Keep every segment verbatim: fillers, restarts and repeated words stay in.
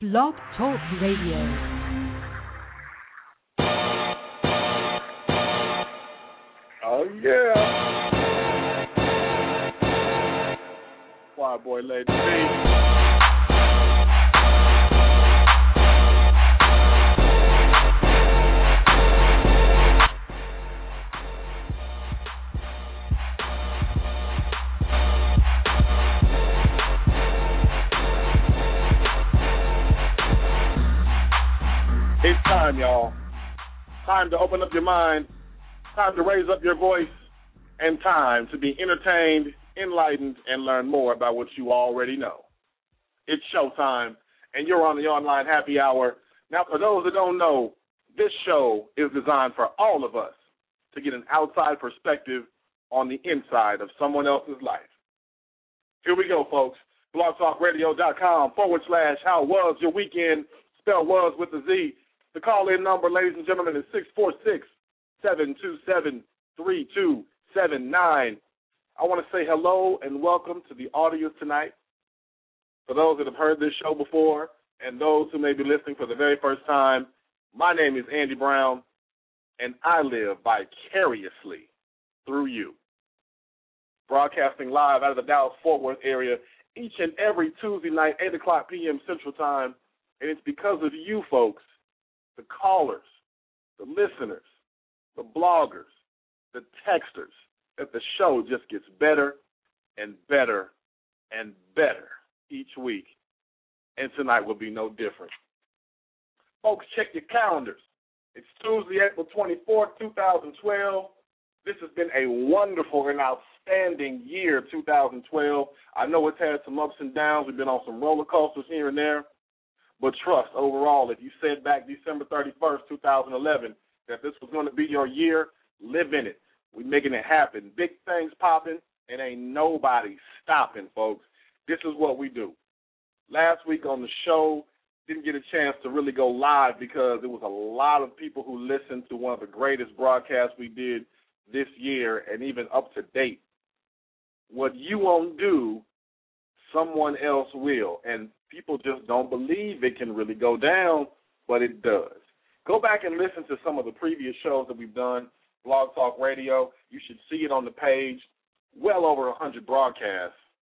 Blog Talk Radio. Oh, yeah. Choir boy, Lady B. It's time, y'all. Time to open up your mind. Time to raise up your voice. And time to be entertained, enlightened, and learn more about what you already know. It's showtime, and you're on the online happy hour. Now, for those that don't know, this show is designed for all of us to get an outside perspective on the inside of someone else's life. Here we go, folks. blogtalkradio.com forward slash how was your weekend. Spell was with a Z. The call-in number, ladies and gentlemen, is six four six, seven two seven, three two seven nine. I want to say hello and welcome to the audience tonight. For those that have heard this show before and those who may be listening for the very first time, my name is Andy Brown, and I live vicariously through you. Broadcasting live out of the Dallas-Fort Worth area each and every Tuesday night, eight o'clock p.m. Central Time, and it's because of you folks, the callers, the listeners, the bloggers, the texters, that the show just gets better and better and better each week. And tonight will be no different. Folks, check your calendars. It's Tuesday, April twenty-fourth, twenty twelve. This has been a wonderful and outstanding year, two thousand twelve. I know it's had some ups and downs. We've been on some roller coasters here and there. But trust, overall, if you said back December thirty-first, twenty eleven, that this was going to be your year, live in it. We're making it happen. Big things popping, and ain't nobody stopping, folks. This is what we do. Last week on the show, didn't get a chance to really go live because there was a lot of people who listened to one of the greatest broadcasts we did this year and even up to date. What you won't do, someone else will. And people just don't believe it can really go down, but it does. Go back and listen to some of the previous shows that we've done, Blog Talk Radio. You should see it on the page. Well over one hundred broadcasts.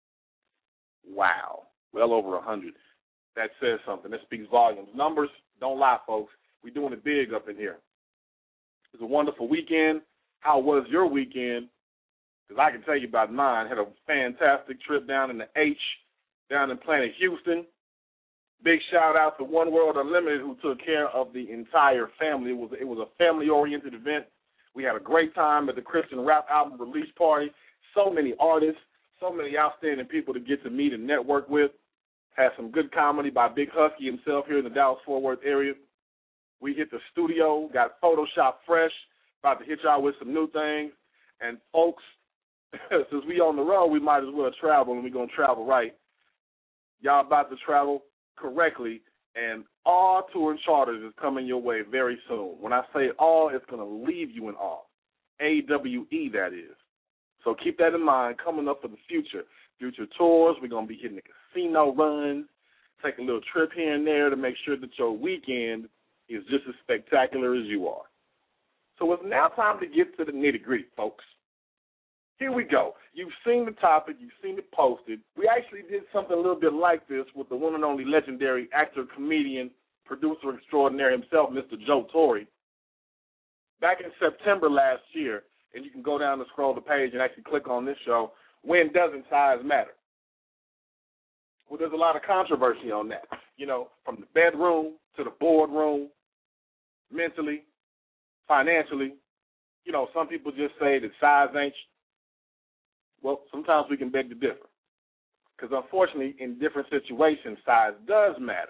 Wow. Well over one hundred. That says something. That speaks volumes. Numbers don't lie, folks. We're doing it big up in here. It was a wonderful weekend. How was your weekend? Because I can tell you about mine. Had a fantastic trip down in the H, down in Planet Houston. Big shout out to One World Unlimited who took care of the entire family. It was it was a family-oriented event. We had a great time at the Christian rap album release party. So many artists, so many outstanding people to get to meet and network with. Had some good comedy by Big Husky himself here in the Dallas-Fort Worth area. We hit the studio, got Photoshop fresh, about to hit y'all with some new things. And folks, since we on the road, we might as well travel, and we're going to travel right. Y'all about to travel correctly, and all tour and charters is coming your way very soon. When I say all, it's going to leave you in awe. A W E, that is. So keep that in mind coming up for the future. Future tours, we're going to be hitting the casino runs, take a little trip here and there to make sure that your weekend is just as spectacular as you are. So it's now time to get to the nitty-gritty, folks. Here we go. You've seen the topic. You've seen it posted. We actually did something a little bit like this with the one and only legendary actor, comedian, producer extraordinaire himself, Mister Joe Torre. Back in September last year, and you can go down and scroll the page and actually click on this show, When Doesn't Size Matter? Well, there's a lot of controversy on that. You know, from the bedroom to the boardroom, mentally, financially. You know, some people just say that size ain't. Well, sometimes we can beg to differ. Because unfortunately, in different situations, size does matter.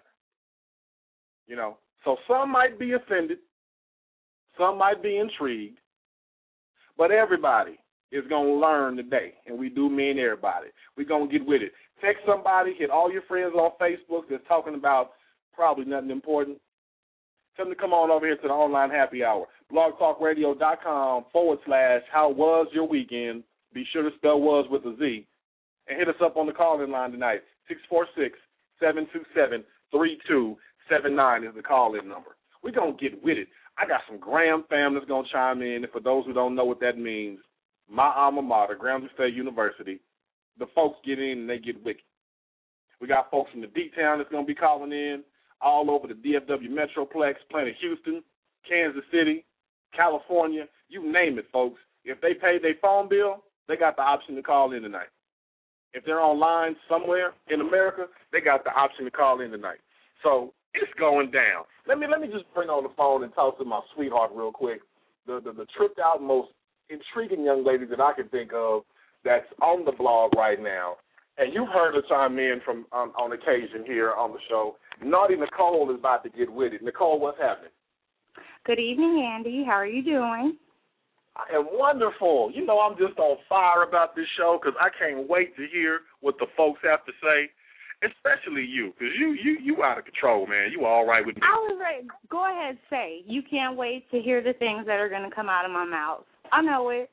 You know, so some might be offended. Some might be intrigued. But everybody is going to learn today, and we do mean everybody. We're going to get with it. Text somebody, hit all your friends on Facebook that's talking about probably nothing important. Tell them to come on over here to the online happy hour. blogtalkradio.com forward slash how was your weekend. Be sure to spell was with a Z. And hit us up on the call-in line tonight, six four six, seven two seven, three two seven nine is the call-in number. We're going to get with it. I got some Graham fam that's going to chime in. And for those who don't know what that means, my alma mater, Grambling State University, the folks get in and they get wicked. We got folks from the D-Town that's going to be calling in, all over the D F W Metroplex, Planet Houston, Kansas City, California, you name it, folks. If they paid their phone bill, they got the option to call in tonight. If they're online somewhere in America, they got the option to call in tonight. So it's going down. Let me let me just bring on the phone and talk to my sweetheart real quick, the, the, the tripped out, most intriguing young lady that I can think of that's on the blog right now. And you've heard her chime in from um, on occasion here on the show. Naughty Nicole is about to get with it. Nicole, what's happening? Good evening, Andy. How are you doing? I am wonderful. You know, I'm just on fire about this show because I can't wait to hear what the folks have to say, especially you, because you, you, you out of control, man. You all right with me. I was right. Go ahead, say. You can't wait to hear the things that are going to come out of my mouth. I know it.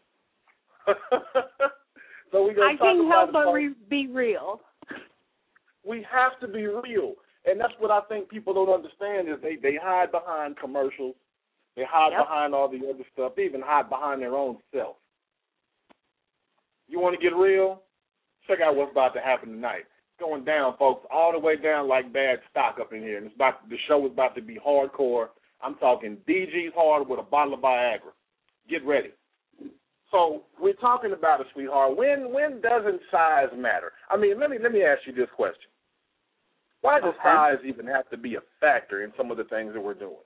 So we I can't help but re- be real. We have to be real. And that's what I think people don't understand is they, they hide behind commercials. They hide yep. behind all the other stuff. They even hide behind their own self. You want to get real? Check out what's about to happen tonight. It's going down, folks, all the way down like bad stock up in here. And it's about the show is about to be hardcore. I'm talking D G's hard with a bottle of Viagra. Get ready. So we're talking about it, sweetheart. When when doesn't size matter? I mean, let me let me ask you this question. Why does okay. size even have to be a factor in some of the things that we're doing?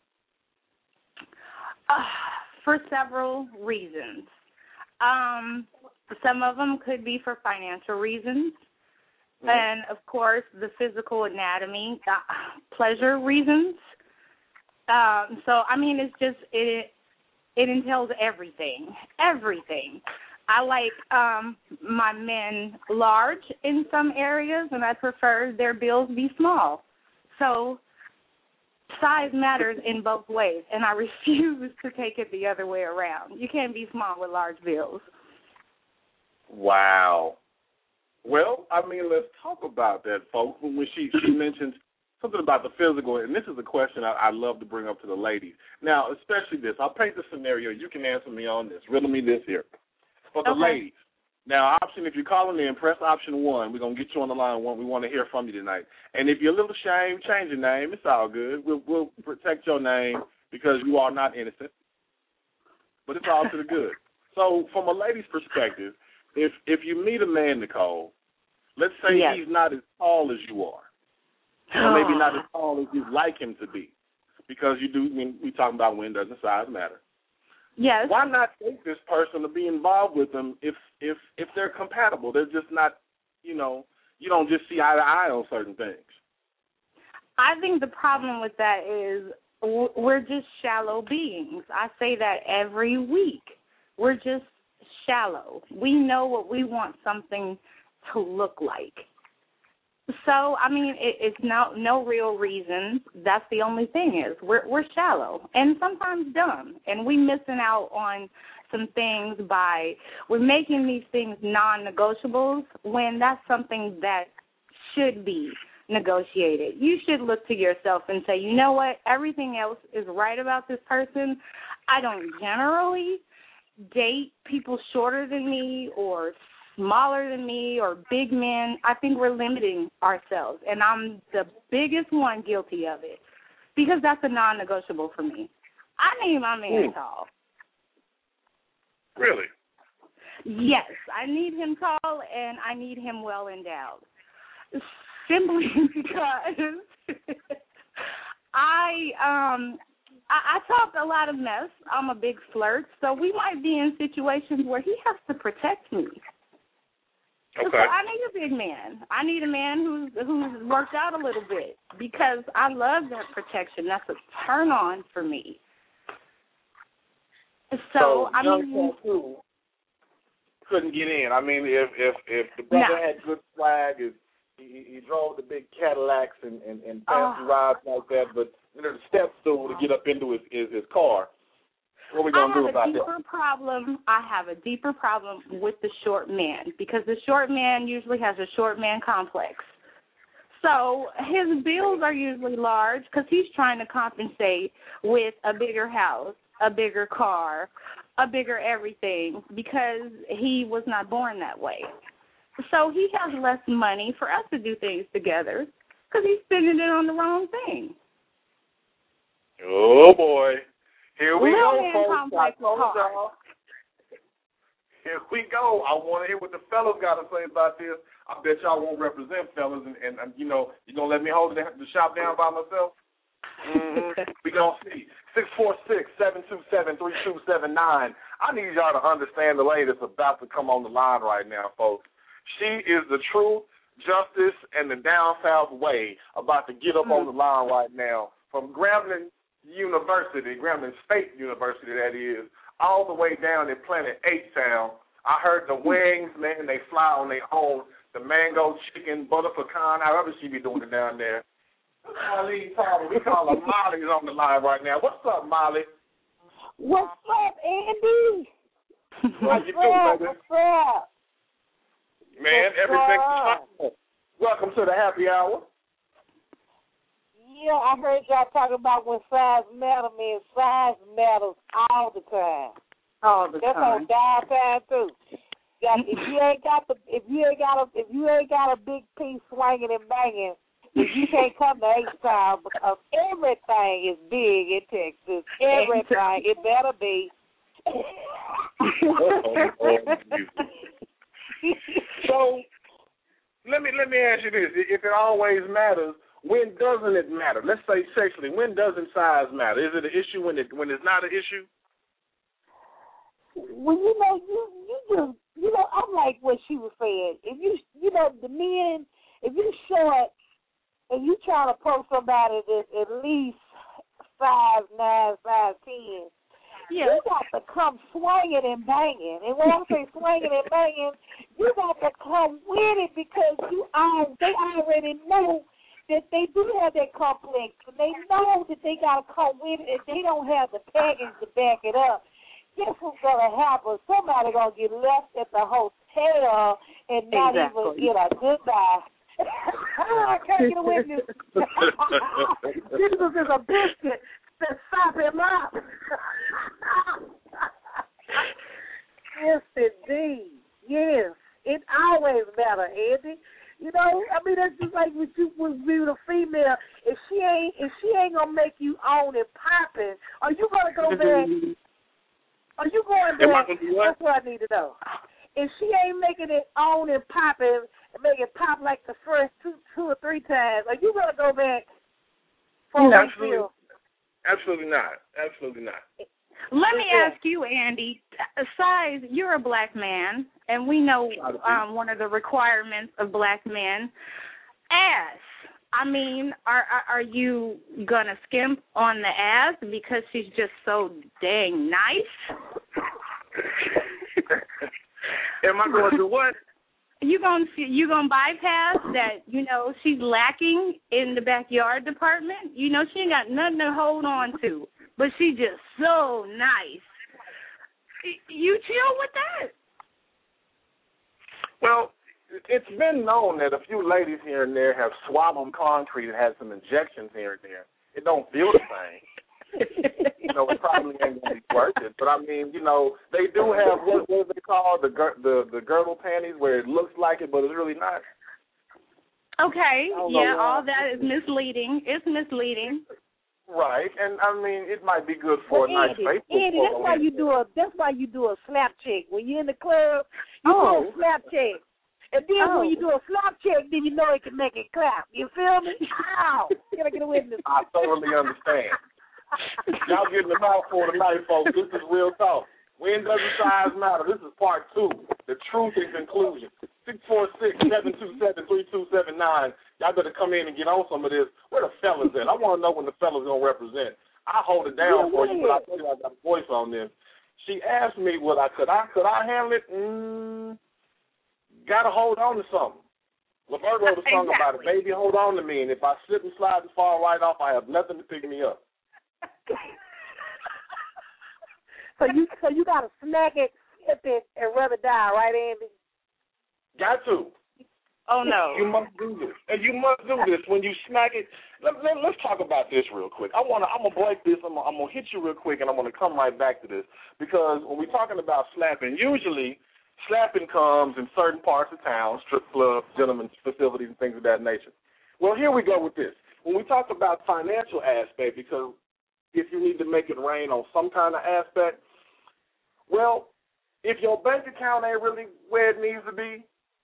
Uh, for several reasons. Um, some of them could be for financial reasons. Mm-hmm. And, of course, the physical anatomy, uh, pleasure reasons. Um, so, I mean, it's just, it it entails everything, everything. I like um, my men large in some areas, and I prefer their bills be small. So size matters in both ways, and I refuse to take it the other way around. You can't be small with large bills. Wow. Well, I mean, let's talk about that, folks. When she, she mentions something about the physical, and this is a question I, I love to bring up to the ladies. Now, especially this. I'll paint the scenario. You can answer me on this. Riddle me this here. For the okay. ladies. Now, option, if you're calling in, press option one. We're going to get you on the line one. We want to hear from you tonight. And if you're a little ashamed, change your name. It's all good. We'll, we'll protect your name because you are not innocent. But it's all to the good. So from a lady's perspective, if if you meet a man, Nicole, let's say yes. he's not as tall as you are. Or maybe not as tall as you'd like him to be. Because you do, I mean, we talking about when doesn't size matter. Yes. Why not take this person to be involved with them if if if they're compatible? They're just not, you know, you don't just see eye to eye on certain things. I think the problem with that is we're just shallow beings. I say that every week. We're just shallow. We know what we want something to look like. So, I mean, it, it's no no real reason. That's the only thing is we're we're shallow and sometimes dumb, and we missing out on some things by we're making these things non-negotiables when that's something that should be negotiated. You should look to yourself and say, you know what, everything else is right about this person. I don't generally date people shorter than me or smaller than me or big men. I think we're limiting ourselves, and I'm the biggest one guilty of it because that's a non-negotiable for me. I need my man mm. tall. Really? Yes, I need him tall, and I need him well endowed. Simply because I um I, I talk a lot of mess. I'm a big flirt, so we might be in situations where he has to protect me. Okay. So I need a big man. I need a man who's who's worked out a little bit because I love that protection. That's a turn on for me. So, so I mean, too couldn't get in. I mean, if if if the brother no. had good swag, if he, he drove the big Cadillacs and and, and fancy oh. rides like that, but you know, the step stool to get up into his his, his car. What are we gonna do about that? I have a deeper that? problem. I have a deeper problem with the short man because the short man usually has a short man complex. So his bills are usually large because he's trying to compensate with a bigger house, a bigger car, a bigger everything because he was not born that way. So he has less money for us to do things together because he's spending it on the wrong thing. Oh, boy. Here we Little go, man folks. complex I told hard. y'all. Here we go. I want to hear what the fellas got to say about this. I bet y'all won't represent fellas, and, and, and you know, you going to let me hold the, the shop down by myself? Mm-hmm. We going to see. six four six, seven two seven, three two seven nine. I need y'all to understand the lady that's about to come on the line right now, folks. She is the truth, justice, and the down south way about to get up mm-hmm. on the line right now from Grambling University, Grambling State University, that is, all the way down in Planet H-Town. I heard the wings, man, they fly on their own. The mango, chicken, butter pecan, however she be doing it down there. Molly, we call her Molly's on the line right now. What's up, Molly? What's up, Andy? How you doing, baby? What's up? Man, What's everything's up? fine. Welcome to the happy hour. Yeah, I heard y'all talking about when size matter means size matters all the time. All the That's time. That's on downtown too. Got, if you ain't got the, if you ain't got a, if you ain't got a big piece swinging and banging, then you can't come to H-Town because everything is big in Texas. Everything, it better be. So let me let me ask you this: if it always matters, when doesn't it matter? Let's say sexually, when doesn't size matter? Is it an issue when it when it's not an issue? Well, you know, you you just you know, I'm like what she was saying. If you you know the men, if you short and you try to poke somebody that's at least five nine, five ten, yeah. you got to come swinging and banging. And when I say swinging and banging, you got to come with it because you all they already know that they do have that complex, and they know that they got to come with it, and they don't have the package to back it up. Guess what's going to happen? Somebody going to get left at the hotel and not exactly. even get a goodbye. I can't get a witness. Jesus is a biscuit to sop him up. Yes, indeed. Yes. It always matters, Andy. You know, I mean, that's just like with you with with a female. If she ain't, if she ain't gonna make you on and popping, are you gonna go back? Are you going back? That's what I need to know. If she ain't making it on and popping, and make it pop like the first two, two or three times, are you gonna go back? For no, absolutely, absolutely not. Absolutely not. Let me ask you, Andy, size, you're a black man, and we know um, one of the requirements of black men, ass. I mean, are, are are you going to skimp on the ass because she's just so dang nice? Am I going to do what? You going to you gonna bypass that, you know, she's lacking in the backyard department? You know, she ain't got nothing to hold on to. But she just so nice. You chill with that? Well, it's been known that a few ladies here and there have swallowed concrete and had some injections here and there. It don't feel the same. You know, it probably ain't going to be worth it. But, I mean, you know, they do have what, what they call the, the the girdle panties where it looks like it, but it's really not. Okay, yeah, all that is misleading. It's misleading. Right, and I mean it might be good for well, a nice Andy, Facebook Andy, that's why you do a that's why you do a slap check. When you're in the club, you oh. do a slap check. And then oh. when you do a slap check, then you know it can make it clap. You feel me? Ow! Can I get a witness? I totally understand. Y'all getting the mouthful tonight, folks. This is real talk. When does the size matter? This is part two. The truth and conclusion. six four six, seven two seven, three two seven nine. Y'all better come in and get on some of this. Where the fellas at? I want to know when the fellas going to represent. I hold it down yeah, for you, but I tell you I got a voice on this. She asked me, "What I could I could I handle it?" Mm, got to hold on to something. Levert wrote a song exactly. about it. Baby, hold on to me, and if I slip and slide and fall right off, I have nothing to pick me up. so you so you got to smack it, hit it, and rub it down, right, Andy? Got to. Oh, no. You must do this. And you must do this when you smack it. Let, let, let's talk about this real quick. I wanna, I'm going to break this. I'm going I'm to hit you real quick, and I'm going to come right back to this. Because when we're talking about slapping, usually slapping comes in certain parts of town, strip clubs, gentlemen's facilities, and things of that nature. Well, here we go with this. When we talk about financial aspect, because if you need to make it rain on some kind of aspect, well, if your bank account ain't really where it needs to be,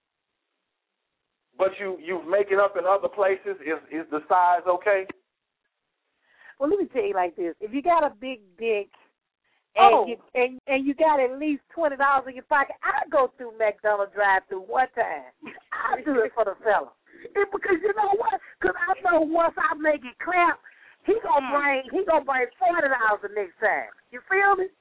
but you, you make it up in other places, is is the size okay? Well, let me tell you like this. If you got a big dick and, Oh. you, and, and you got at least twenty dollars in your pocket, I'd go through McDonald's drive-through one time. I'll do it for the fella. It, because you know what? Because I know once I make it clap, he gonna bring he gonna bring forty dollars the next time. You feel me?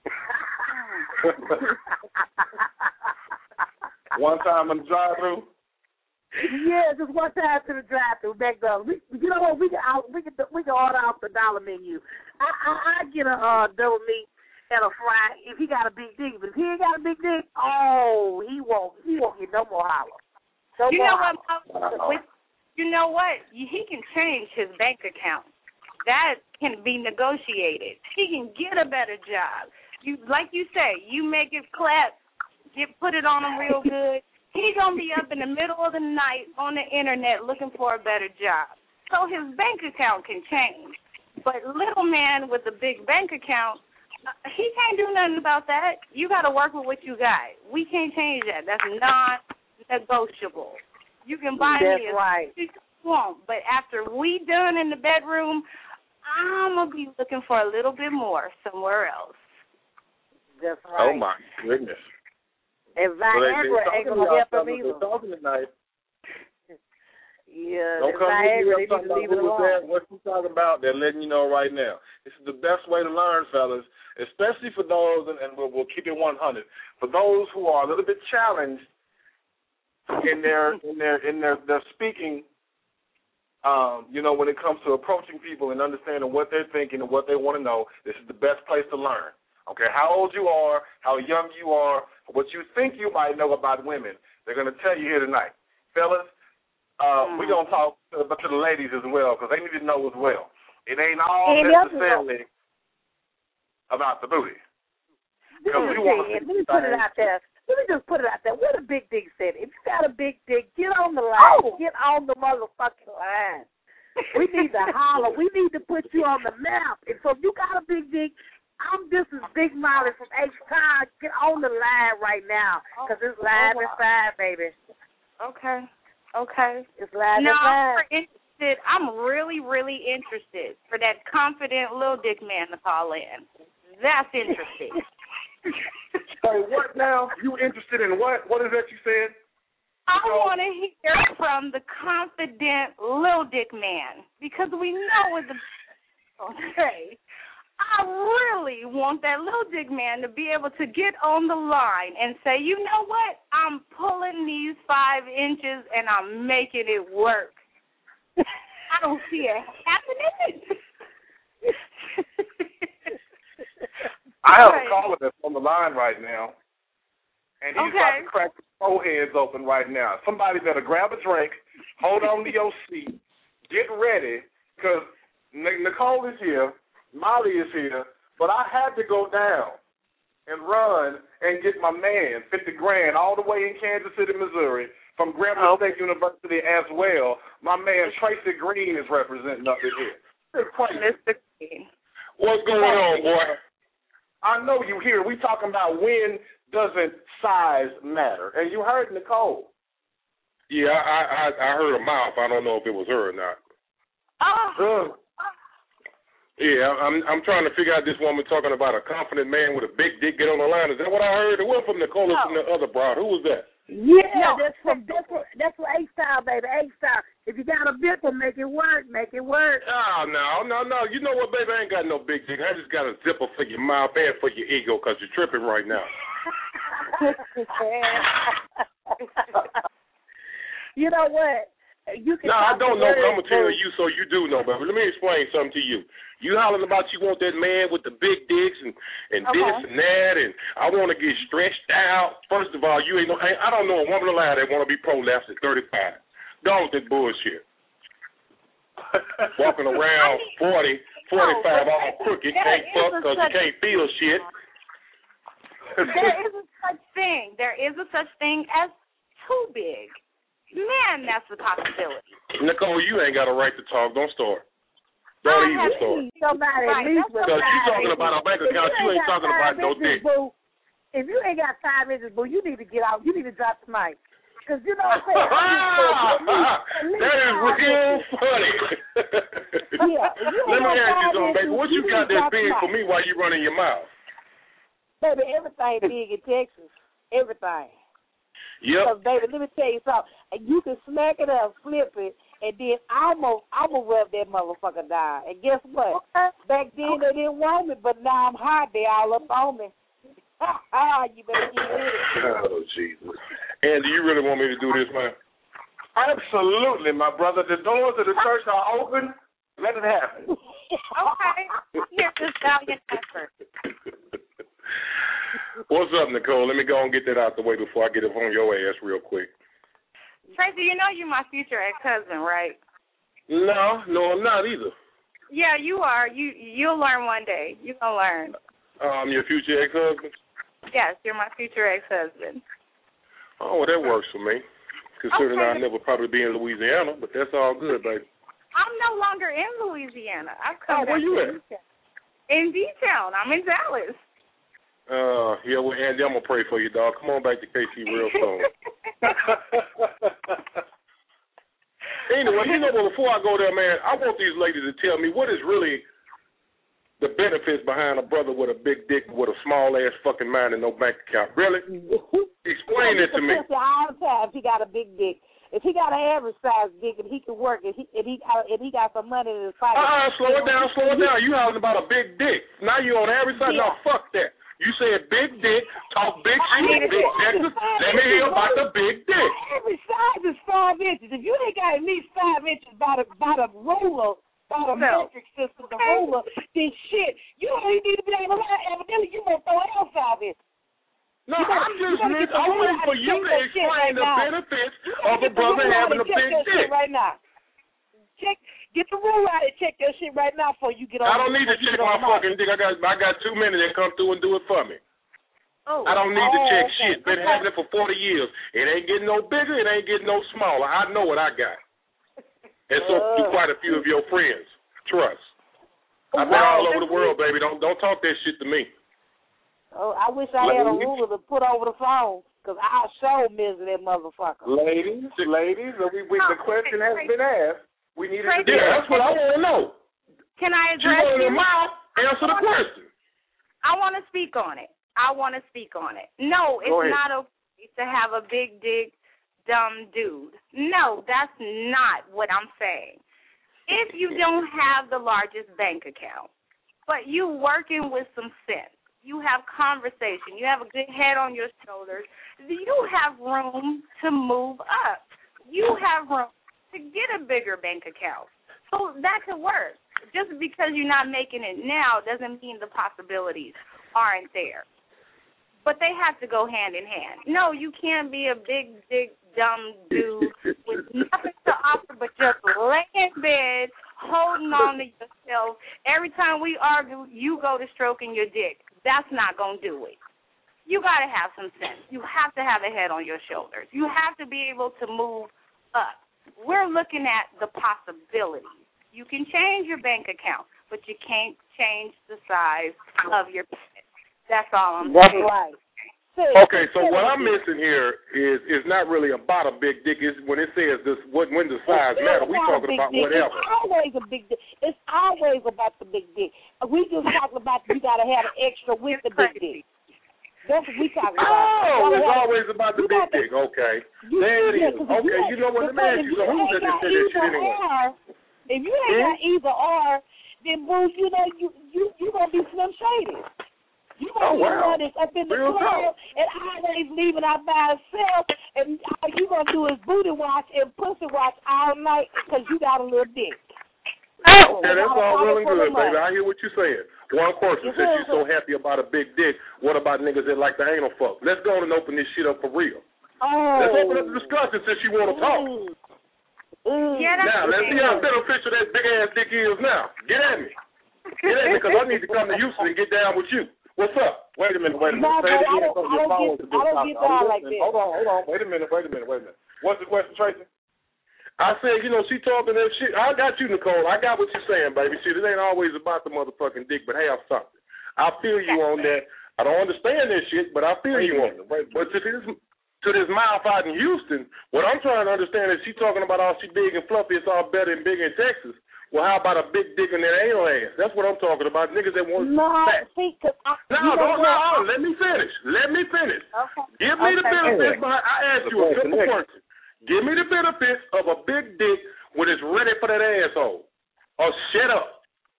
One time in the drive-through? Yeah, just one time to the drive-through McDonald's. We, you know what? We can out, we can we can order off the dollar menu. I I, I get a uh, double meat and a fry if he got a big dick. But if he ain't got a big dick, oh, he won't he won't get no more holler. No You more know holler. what? With, you know what? He can change his bank account. That can be negotiated. He can get a better job. You like you say, you make it clap, get put it on him real good. He's going to be up in the middle of the night on the internet looking for a better job. So his bank account can change. But little man with a big bank account, he can't do nothing about that. You got to work with what you got. We can't change that. That's non-negotiable. You can buy That's me as right. much as you want, but after we done in the bedroom, I'm going to be looking for a little bit more somewhere else. That's right. Oh, my goodness. And Well, they- Viagra they ain't talking gonna help about him something. either. They're talking tonight. Yeah, Don't that come to me Viagra, they up talking need to about leave it who was there, alone. what you talking about. They're letting you know right now. This is the best way to learn, fellas, especially for those, and, and we'll, we'll keep it one hundred, for those who are a little bit challenged in their in their in their, their speaking. Um, you know, when it comes to approaching people and understanding what they're thinking and what they want to know, this is the best place to learn. Okay, how old you are, how young you are, what you think you might know about women, they're going to tell you here tonight. Fellas, uh, mm-hmm. we're going to talk to, to the ladies as well because they need to know as well. It ain't all hey, necessarily about the booty. Let me, let me put it out there. Let me just put it out there. What a big dick said. If you got a big dick, get on the line. Oh. Get on the motherfucking line. We need to holler. We need to put you on the map. And so if you got a big dick, I'm this is Big Molly from H-Town. Get on the line right now because it's live oh, wow. inside, baby. Okay. Okay. It's live no, inside. I'm interested. I'm really, really interested for that confident little dick man to call in. That's interesting. Say what now? You interested in what? What is that you said? I want to hear from the confident little dick man because we know what the okay. I really want that little dick man to be able to get on the line and say, you know what? I'm pulling these five inches and I'm making it work. I don't see it happening. I have a caller that's on the line right now, and he's okay. about to crack his foreheads open right now. Somebody better grab a drink, hold on to your seat, get ready, because Nicole is here. Molly is here, but I had to go down and run and get my man fifty grand all the way in Kansas City, Missouri, from Grambling oh. State University as well. My man Tracy Green is representing up in here. Mister Green. What's going on, boy? I know you here. We talking about when doesn't size matter, and you heard Nicole. Yeah, I I, I heard a mouth. I don't know if it was her or not. Oh. Uh. Yeah, I'm I'm trying to figure out this woman talking about a confident man with a big dick get on the line. Is that what I heard? It wasn't from Nicole or no. from the other broad. Who was that? Yeah, no. that's from that's what that's what H-Style, baby. H-Style. If you got a big one, make it work. Make it work. Oh, no, no, no. You know what, baby? I ain't got no big dick. I just got a zipper for your mouth and for your ego because you're tripping right now. You know what? You can no, I don't know, but I'm going to tell words. you so you do know, baby. Let me explain something to you. You hollering about you want that man with the big dicks and, and okay. this and that, and I want to get stretched out. First of all, you ain't no, I don't know a woman alive that want to be prolapsed at thirty-five. Don't that bullshit. Walking around I mean, forty, forty-five, no, all crooked, can't fuck because you can't feel shit. There is a such thing. There is a such thing as too big. Man, that's a possibility. Nicole, you ain't got a right to talk. Don't start. Don't even start. Somebody right, at least because you talking about a bank account. You ain't, ain't talking about no dick. Boo, if you ain't got five inches, boo, you need to get out. You need to drop the mic. Because you know what I'm saying? That is real funny. Yeah, let me ask you something, baby. What you got that big for me while you running your mouth? Baby, everything big in Texas. Everything. Yep. Because, baby, let me tell you something. You can smack it up, flip it, and then I'm going I'm to rub that motherfucker down. And guess what? Back then they didn't want me, but now I'm hot. They all up on me. You better get with it. Oh, Jesus. And do you really want me to do this, man? Absolutely, my brother. The doors of the church are open. Let it happen. Okay. Here's this valiant effort. What's up, Nicole? Let me go and get that out the way before I get up on your ass real quick. Tracy, you know you're my future ex-husband, right? No, no, I'm not either. Yeah, you are. You, you'll learn one day. You're going to learn. Um, your future ex-husband? Yes, you're my future ex-husband. Oh, well, that works for me, considering okay. I'll never probably be in Louisiana, but that's all good, baby. I'm no longer in Louisiana. I've come oh, where you at? In D-Town. I'm in Dallas. Uh, yeah, well, Andy, I'm going to pray for you, dog. Come on back to K C real soon. Anyway, you know what, before I go there, man, I want these ladies to tell me what is really the benefits behind a brother with a big dick with a small-ass fucking mind and no bank account. Really? Explain it to me. All the time, if he got a big dick. If he got an average size dick and he can work, and he and he got and he got some money in his pocket. Uh-uh, slow it down, slow it down. You hollering about a big dick. Now you on average size. Yeah. No, fuck that. You said big dick, talk big shit, big Texas. Let me hear about the big dick. Every size is five inches. If you ain't got at least five inches by the by the ruler, by the no. metric system, the ruler, then shit, you don't even need to be able to lie. Evidently, you gonna throw out five inches. No, gotta, I'm just I'm waiting for you to explain right the now. benefits of a brother having a big dick. Right now. Check, get the rule out and check your shit right now before you get on. I don't need to check my fucking dick. I got I got too many that come through and do it for me. Oh. I don't need to oh, check okay. shit. Been having it for forty years. It ain't getting no bigger. It ain't getting no smaller. I know what I got. And so do quite a few of your friends. Trust. I've been all over the world, baby. Don't don't talk that shit to me. Oh, I wish I had a ruler to put over the phone, because I'll show measure that motherfucker. Ladies, ladies, we, we, the question has been asked. We need to Yeah, that's what I want to know. Can I She address wanted you? to mouth, answer the question. I want to speak on it. I want to speak on it. No, it's not okay to have a big dick, dumb dude. No, that's not what I'm saying. If you don't have the largest bank account, but you working with some sense, you have conversation, you have a good head on your shoulders, you have room to move up. You have room to get a bigger bank account. So that could work. Just because you're not making it now doesn't mean the possibilities aren't there. But they have to go hand in hand. No, you can't be a big, big, dumb dude with nothing to offer but just lay in bed, holding on to yourself. Every time we argue, you go to stroking your dick. That's not going to do it. You got to have some sense. You have to have a head on your shoulders. You have to be able to move up. We're looking at the possibilities. You can change your bank account, but you can't change the size of your penis. That's all I'm That's saying. Right. Okay, so what I'm missing here is is not really about a big dick. It's when it says this, what when the size matter. We talking about dick. whatever. It's always a big dick. It's always about the big dick. We just talking about you got to have an extra with the big dick. That's what we talking about. Oh, it's always about the big to, dick. Okay, you, there it yeah, is. Okay, you, you know what? Let me ask you. So who's that that said that shit anyway? Or, if you ain't hmm? got either or, then boo, you know you you you gonna be Slim Shady. You gonna oh, be wow. one that's up in the Real club and always leaving out by herself, and all you gonna do is booty watch and pussy watch all night because you got a little dick. Oh, yeah, that's all well and good, baby. I hear what you're saying. One person said she's so happy about a big dick. What about niggas that like the anal fuck? Let's go and open this shit up for real. Oh. Let's open up the discussion since you want to talk. Mm. Yeah, that's Now, let's see how beneficial that big-ass dick is now. Get at me. Get at me, because I need to come to Houston and get down with you. What's up? Wait a minute, wait a minute. No, Say it I again don't, so I your don't phone get, is I don't get I'm down like listening. that. Hold on, hold on. Wait a minute, wait a minute, wait a minute. What's the question, Tracy? I said, you know, she talking that shit. I got you, Nicole. I got what you're saying, baby. Shit, it ain't always about the motherfucking dick, but have something. I feel you on that. I don't understand this shit, but I feel Wait you on it. wait But to this to this mouth out in Houston, what I'm trying to understand is she talking about all she big and fluffy, it's all better and bigger in Texas. Well, how about a big dick in that anal ass? That's what I'm talking about. Niggas that want No, fat. see, cause I, No, you don't know, no, let me finish. Let me finish. Okay. Give me the Okay. benefits behind I asked you a simple question. Give me the benefits of a big dick when it's ready for that asshole. Or shut up.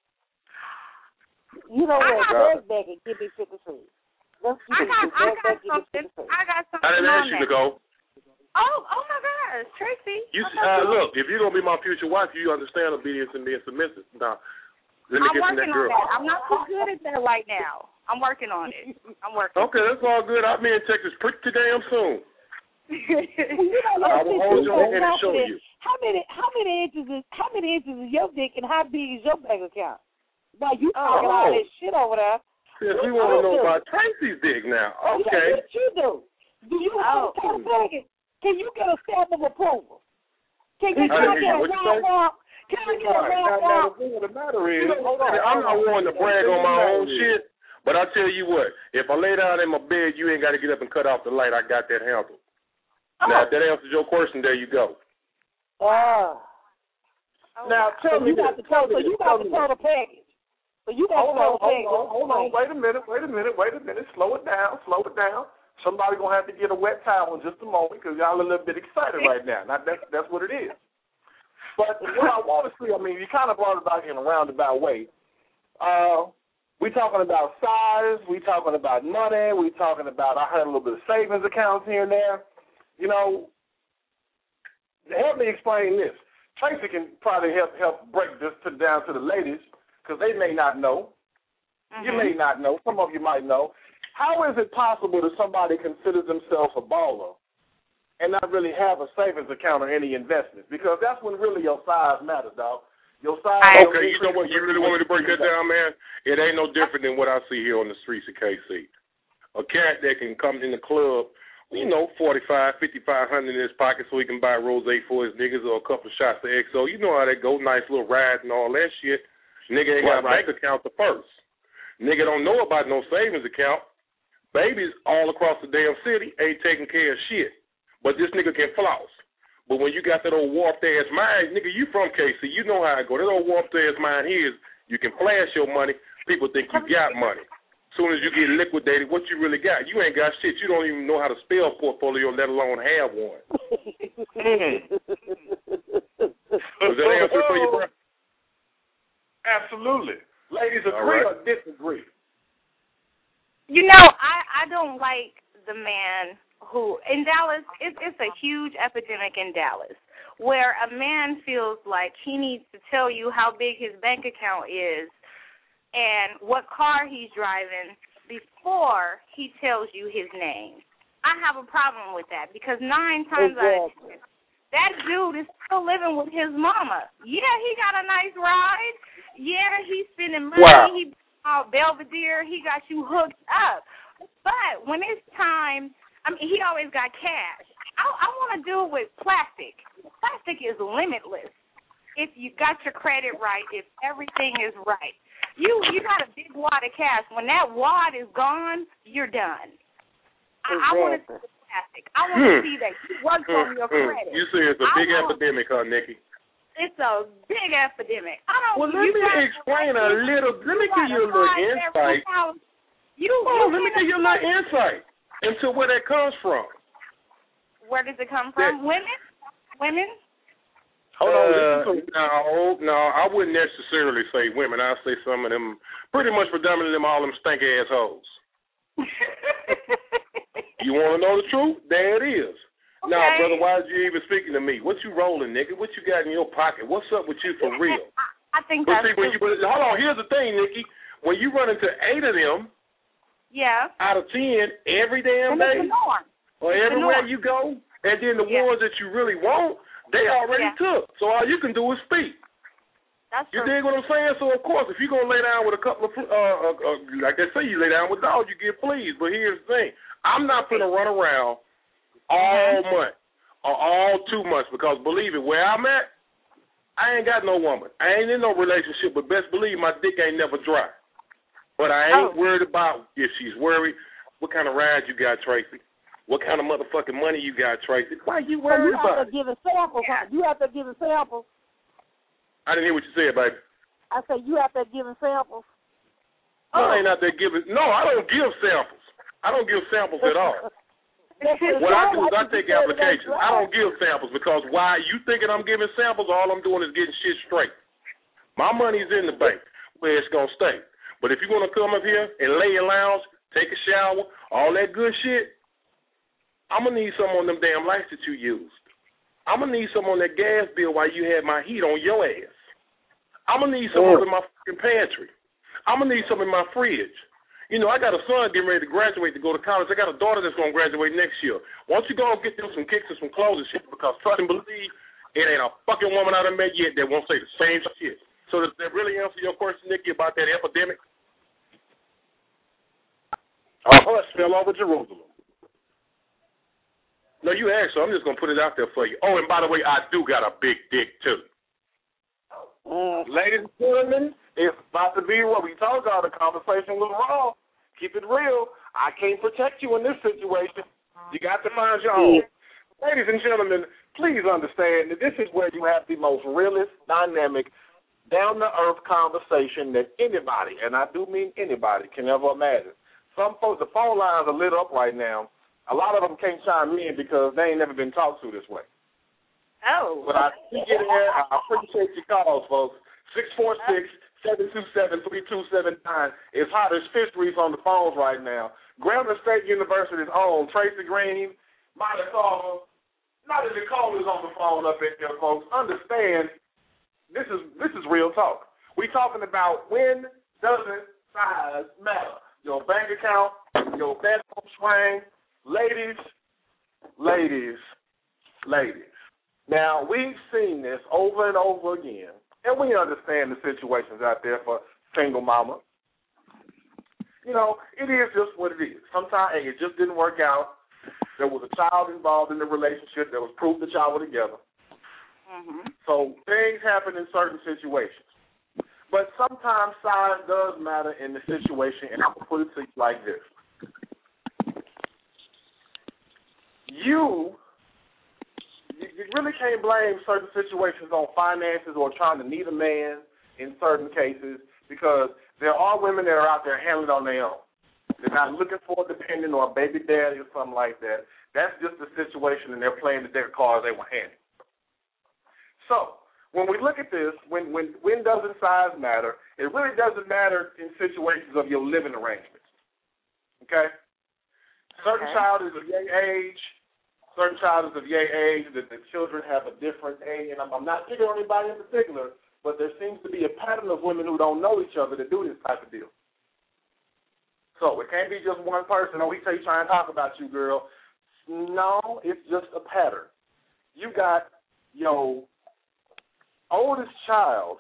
You know I what? got- Buzz back and give me fifty cents. Let's I get got, it. I Buzz got back, give me something. fifty cents. I got something I didn't on ask you that. to go. Oh, oh my gosh, Tracy. You I thought uh, you- look, if you're gonna be my future wife, you understand obedience and being submissive. Now, let me I'm get to working that on girl. that. I'm not too good at that right now. I'm working on it. I'm working. Okay, that's all good. I'll be in Texas pretty damn soon. Well, you know, I let's will see, hold you your so hand and show confident. you. How many, how many inches is, how many inches is your dick, and how big is your bank account? Now you talking Oh. all this shit over there. Since we What want to you know do? about Tracy's dick now. Yeah, Okay. what you do? Do you have Oh. a kind of package? Can you get a stamp of approval? Can you, I can I didn't get hear a what you round say. walk? Can I get a Right. round Now, now, walk? the thing of the matter is, Hold hold on, I'm not hold on. wanting to brag The on thing my of the own matter is- shit, but I tell you what, if I lay down in my bed, you ain't got to get up and cut off the light. I got that handled. Oh. Now, if that answers your question, there you go. Ah. Oh, Now, wow. tell So me you got this, the tell total. So me you this, got tell the me this. total package. So you got Hold the on, total hold package. on, hold on. Wait a minute, wait a minute, wait a minute. Slow it down, slow it down. Somebody gonna have to get a wet towel in just a moment because y'all a little bit excited right now. Now that's that's what it is. But what I want to see, I mean, you kind of brought it out in a roundabout way. Uh, we talking about size, we talking about money, we talking about I heard a little bit of savings accounts here and there. You know, help me explain this. Tracy can probably help help break this to, down to the ladies because they may not know. Mm-hmm. You may not know. Some of you might know. How is it possible that somebody considers themselves a baller and not really have a savings account or any investments? Because that's when really your size matters, dog. Your size. your Okay, you know what? You really want me to break that down, man? It ain't no different than what I see here on the streets of K C. A cat that can come in the club, you know, forty-five, fifty-five hundred in his pocket so he can buy rosé for his niggas or a couple of shots of X O. You know how that go, nice little ride and all that shit. Nigga ain't got a bank account the first. Nigga don't know about no savings account. Babies all across the damn city ain't taking care of shit. But this nigga can floss. But when you got that old warped ass mind, nigga, you from K C, you know how it go. That old warped ass mind here is you can flash your money, people think you got money. Soon as you get liquidated, what you really got? You ain't got shit. You don't even know how to spell portfolio, let alone have one. Was that answer for you, bro? Absolutely. Ladies, All agree right. or disagree? You know, I I don't like the man who in Dallas. It's it's a huge epidemic in Dallas where a man feels like he needs to tell you how big his bank account is and what car he's driving before he tells you his name. I have a problem with that because nine times out of ten, that dude is still living with his mama. Yeah, he got a nice ride. Yeah, he's spending money. Wow. He out Belvedere. He got you hooked up. But when it's time, I mean, he always got cash. I, I want to do it with plastic. Plastic is limitless if you got your credit right, if everything is right. You you got a big wad of cash. When that wad is gone, you're done. I, I want to see the plastic. I want to Hmm. see that you worked Mm, on your mm. credit. You say it's a I big want- epidemic, huh, Nikki? It's a big epidemic. I don't. Well, let you me got- explain a little. Let me give got you a little five insight. bedroom house. You, Oh, you let me can't give you a little insight into where that comes from. Where does it come from? Women? Women? Hold on. Uh, listen to- no, no, I wouldn't necessarily say women. I'd say some of them, pretty much predominantly them, all them stanky assholes. You want to know the truth? There it is. Okay. Now, brother, why is you even speaking to me? What you rolling, nigga? What you got in your pocket? What's up with you for real? I, I think But that's see, when you, but hold on, here's the thing, Nikki. When you run into eight of them yeah. out of ten every damn And it's day, the norm. or It's the everywhere norm. you go, and then the Yeah. ones that you really want, They already yeah. took. So all you can do is speak. That's you true. dig what I'm saying? So, of course, if you're going to lay down with a couple of, uh, uh, uh, like they say, you lay down with dogs, you get fleas. But here's the thing. I'm not going to run around all month or all two months because, believe it, where I'm at, I ain't got no woman. I ain't in no relationship, but best believe my dick ain't never dry. But I ain't oh. worried about if she's worried. What kind of ride you got, Tracy? What kind of motherfucking money you got, Tracy? Why you worried so you about it? You have to give samples. Huh? You have to give samples. I didn't hear what you said, baby. I said you out there giving samples. No, oh. I ain't out there giving. No, I don't give samples. I don't give samples at all. What I do is I take applications. I don't give samples because why you thinking I'm giving samples? All I'm doing is getting shit straight. My money's in the bank where it's gonna stay. But if you're gonna come up here and lay in lounge, take a shower, all that good shit, I'm gonna need some on them damn lights that you used. I'm going to need some on that gas bill while you had my heat on your ass. I'm going to need some mm. in my fucking pantry. I'm going to need some in my fridge. You know, I got a son getting ready to graduate to go to college. I got a daughter that's going to graduate next year. Why don't you go and get them some kicks and some clothes and shit because trust and believe it ain't a fucking woman I done met yet that won't say the same shit. So does that really answer your question, Nikki, about that epidemic? A hush fell over Jerusalem. No, you asked, so I'm just going to put it out there for you. Oh, and by the way, I do got a big dick, too. Mm. Ladies and gentlemen, it's about to be what we told y'all. The conversation was raw. Keep it real. I can't protect you in this situation. You got to find your own. Ladies and gentlemen, please understand that this is where you have the most realist, dynamic, down-to-earth conversation that anybody, and I do mean anybody, can ever imagine. Some folks, the phone lines are lit up right now. A lot of them can't chime in because they ain't never been talked to this way. Oh. But I see you there. I appreciate your calls, folks. six four six, seven two seven, three two seven nine. It's hot as fish grease on the phones right now. Grambling State University's own Tracy Green, Monty Carver, not that Nicole is on the phone up in here, folks. Understand, this is this is real talk. We talking about when doesn't size matter. Your bank account, your bedroom swing. Ladies, ladies, ladies. Now, we've seen this over and over again, and we understand the situations out there for single mama. You know, it is just what it is. Sometimes, hey, it just didn't work out. There was a child involved in the relationship. There was proof that y'all were together. Mm-hmm. So things happen in certain situations. But sometimes size does matter in the situation, and I'm going to put it to you like this. You, you really can't blame certain situations on finances or trying to need a man in certain cases because there are women that are out there handling it on their own. They're not looking for a dependent or a baby daddy or something like that. That's just the situation, and they're playing the deck of cards they were handed. So when we look at this, when, when, when doesn't size matter, it really doesn't matter in situations of your living arrangements. Okay? Certain okay. child is of young age. Certain child is of young age. That the children have a different age. And I'm, I'm not picking on anybody in particular, but there seems to be a pattern of women who don't know each other that do this type of deal. So it can't be just one person. Oh, he say he's trying to talk about you, girl. No, it's just a pattern. You got your oldest child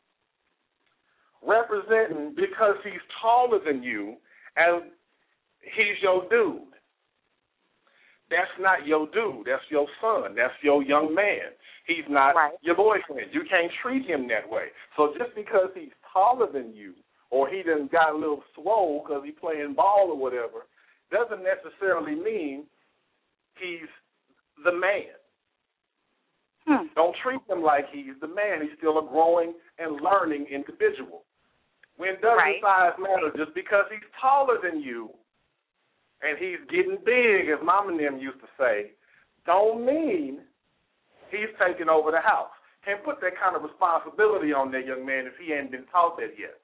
representing because he's taller than you and he's your dude. That's not your dude. That's your son. That's your young man. He's not right. your boyfriend. You can't treat him that way. So just because he's taller than you or he done got a little swole because he's playing ball or whatever doesn't necessarily mean he's the man. Hmm. Don't treat him like he's the man. He's still a growing and learning individual. When doesn't right. size matter? Just because he's taller than you and he's getting big, as Mama and them used to say, don't mean he's taking over the house. Can't put that kind of responsibility on that young man if he ain't been taught that yet.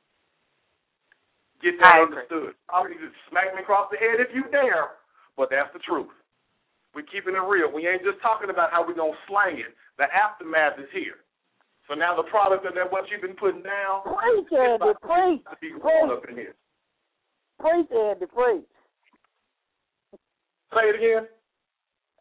Get that understood. I'll just smack me across the head if you dare, but that's the truth. We're keeping it real. We ain't just talking about how we're going to slang it. The aftermath is here. So now the product of that, what you've been putting down, preach, Andy, preach. To be rolled up in here. Preach, Andy, preach. Say it again.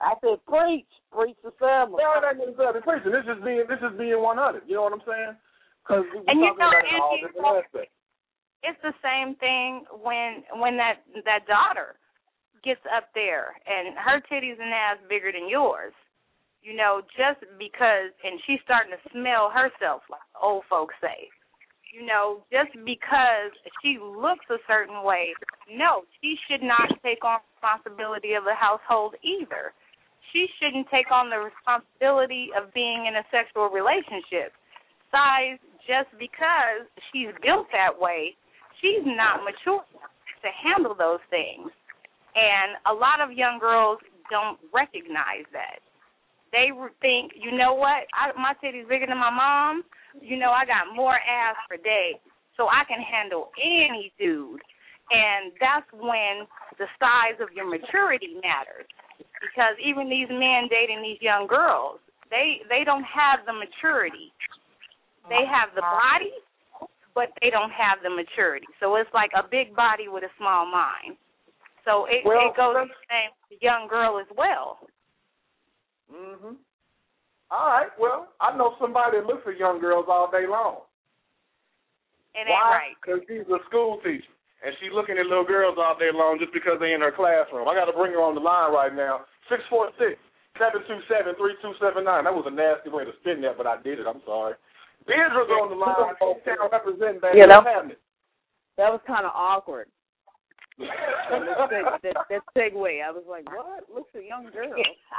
I said preach, preach the sermon. No, that ain't necessarily preaching. This is being this is being one hundred. You know what I'm saying? Because we and you talking know, about it in all different aspects. It's the same thing when when that that daughter gets up there and her titties and ass bigger than yours. You know, just because, and she's starting to smell herself, like old folks say. You know, just because she looks a certain way, no, she should not take on responsibility of the household either. She shouldn't take on the responsibility of being in a sexual relationship. Size, just because she's built that way, she's not mature to handle those things. And a lot of young girls don't recognize that. They think, you know what, I, my titty's bigger than my mom. You know, I got more ass for days, so I can handle any dude. And that's when the size of your maturity matters. Because even these men dating these young girls, they, they don't have the maturity. They have the body, but they don't have the maturity. So it's like a big body with a small mind. So it, well, it goes the same with the young girl as well. Mm-hmm. All right, well, I know somebody that looks at young girls all day long. It ain't Why? right. Because she's a school teacher, and she's looking at little girls all day long just because they're in her classroom. I got to bring her on the line right now, six four six, seven two seven, three two seven nine. That was a nasty way to spin that, but I did it. I'm sorry. Deidre's on the line, hometown representing, baby. You know, What's happening? That was kind of awkward. that, that, that segue, I was like, what? Looks a young girl.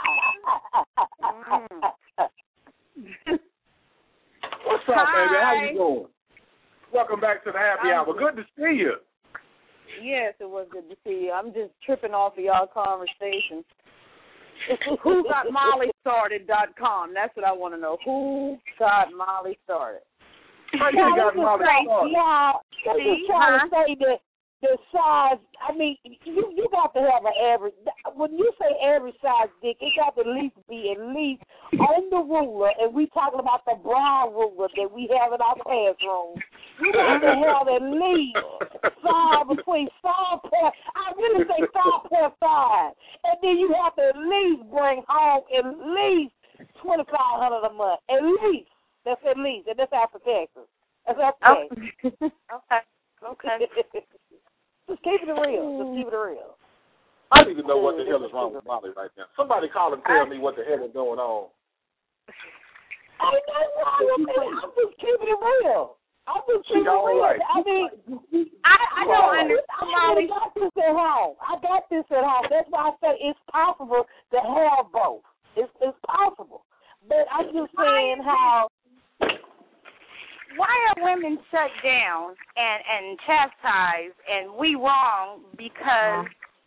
Mm. What's up, Hi. baby? How you doing? Welcome back to the happy I'm hour. Good to see you. Yes, it was good to see you. I'm just tripping off of y'all conversations. Who got Molly started dot com? That's what I want to know. Who got Molly started? How you got Molly started? Yeah, I'm just trying to say that the size, I mean, you you got to have an average. When you say average size dick, it got to at least be at least on the ruler, and we talking about the brown ruler that we have in our classroom. You got to have at least five, between five point, I really say five point five, and then you have to at least bring home at least twenty-five hundred a month, at least. That's at least, and that's after taxes. That's after taxes. Okay. Okay. Just keep it real. Just keep it real. I need to know what the hell is wrong with Molly right now. Somebody call and tell me what the hell is going on. Ain't nothing wrong with me. I'm just keeping it real. I'm just keeping it real. Right. I mean, I, I don't understand. I got this at home. I got this at home. That's why I say it's possible to have both. It's, it's possible. But I'm just saying how. Why are women shut down and, and chastised and we wrong because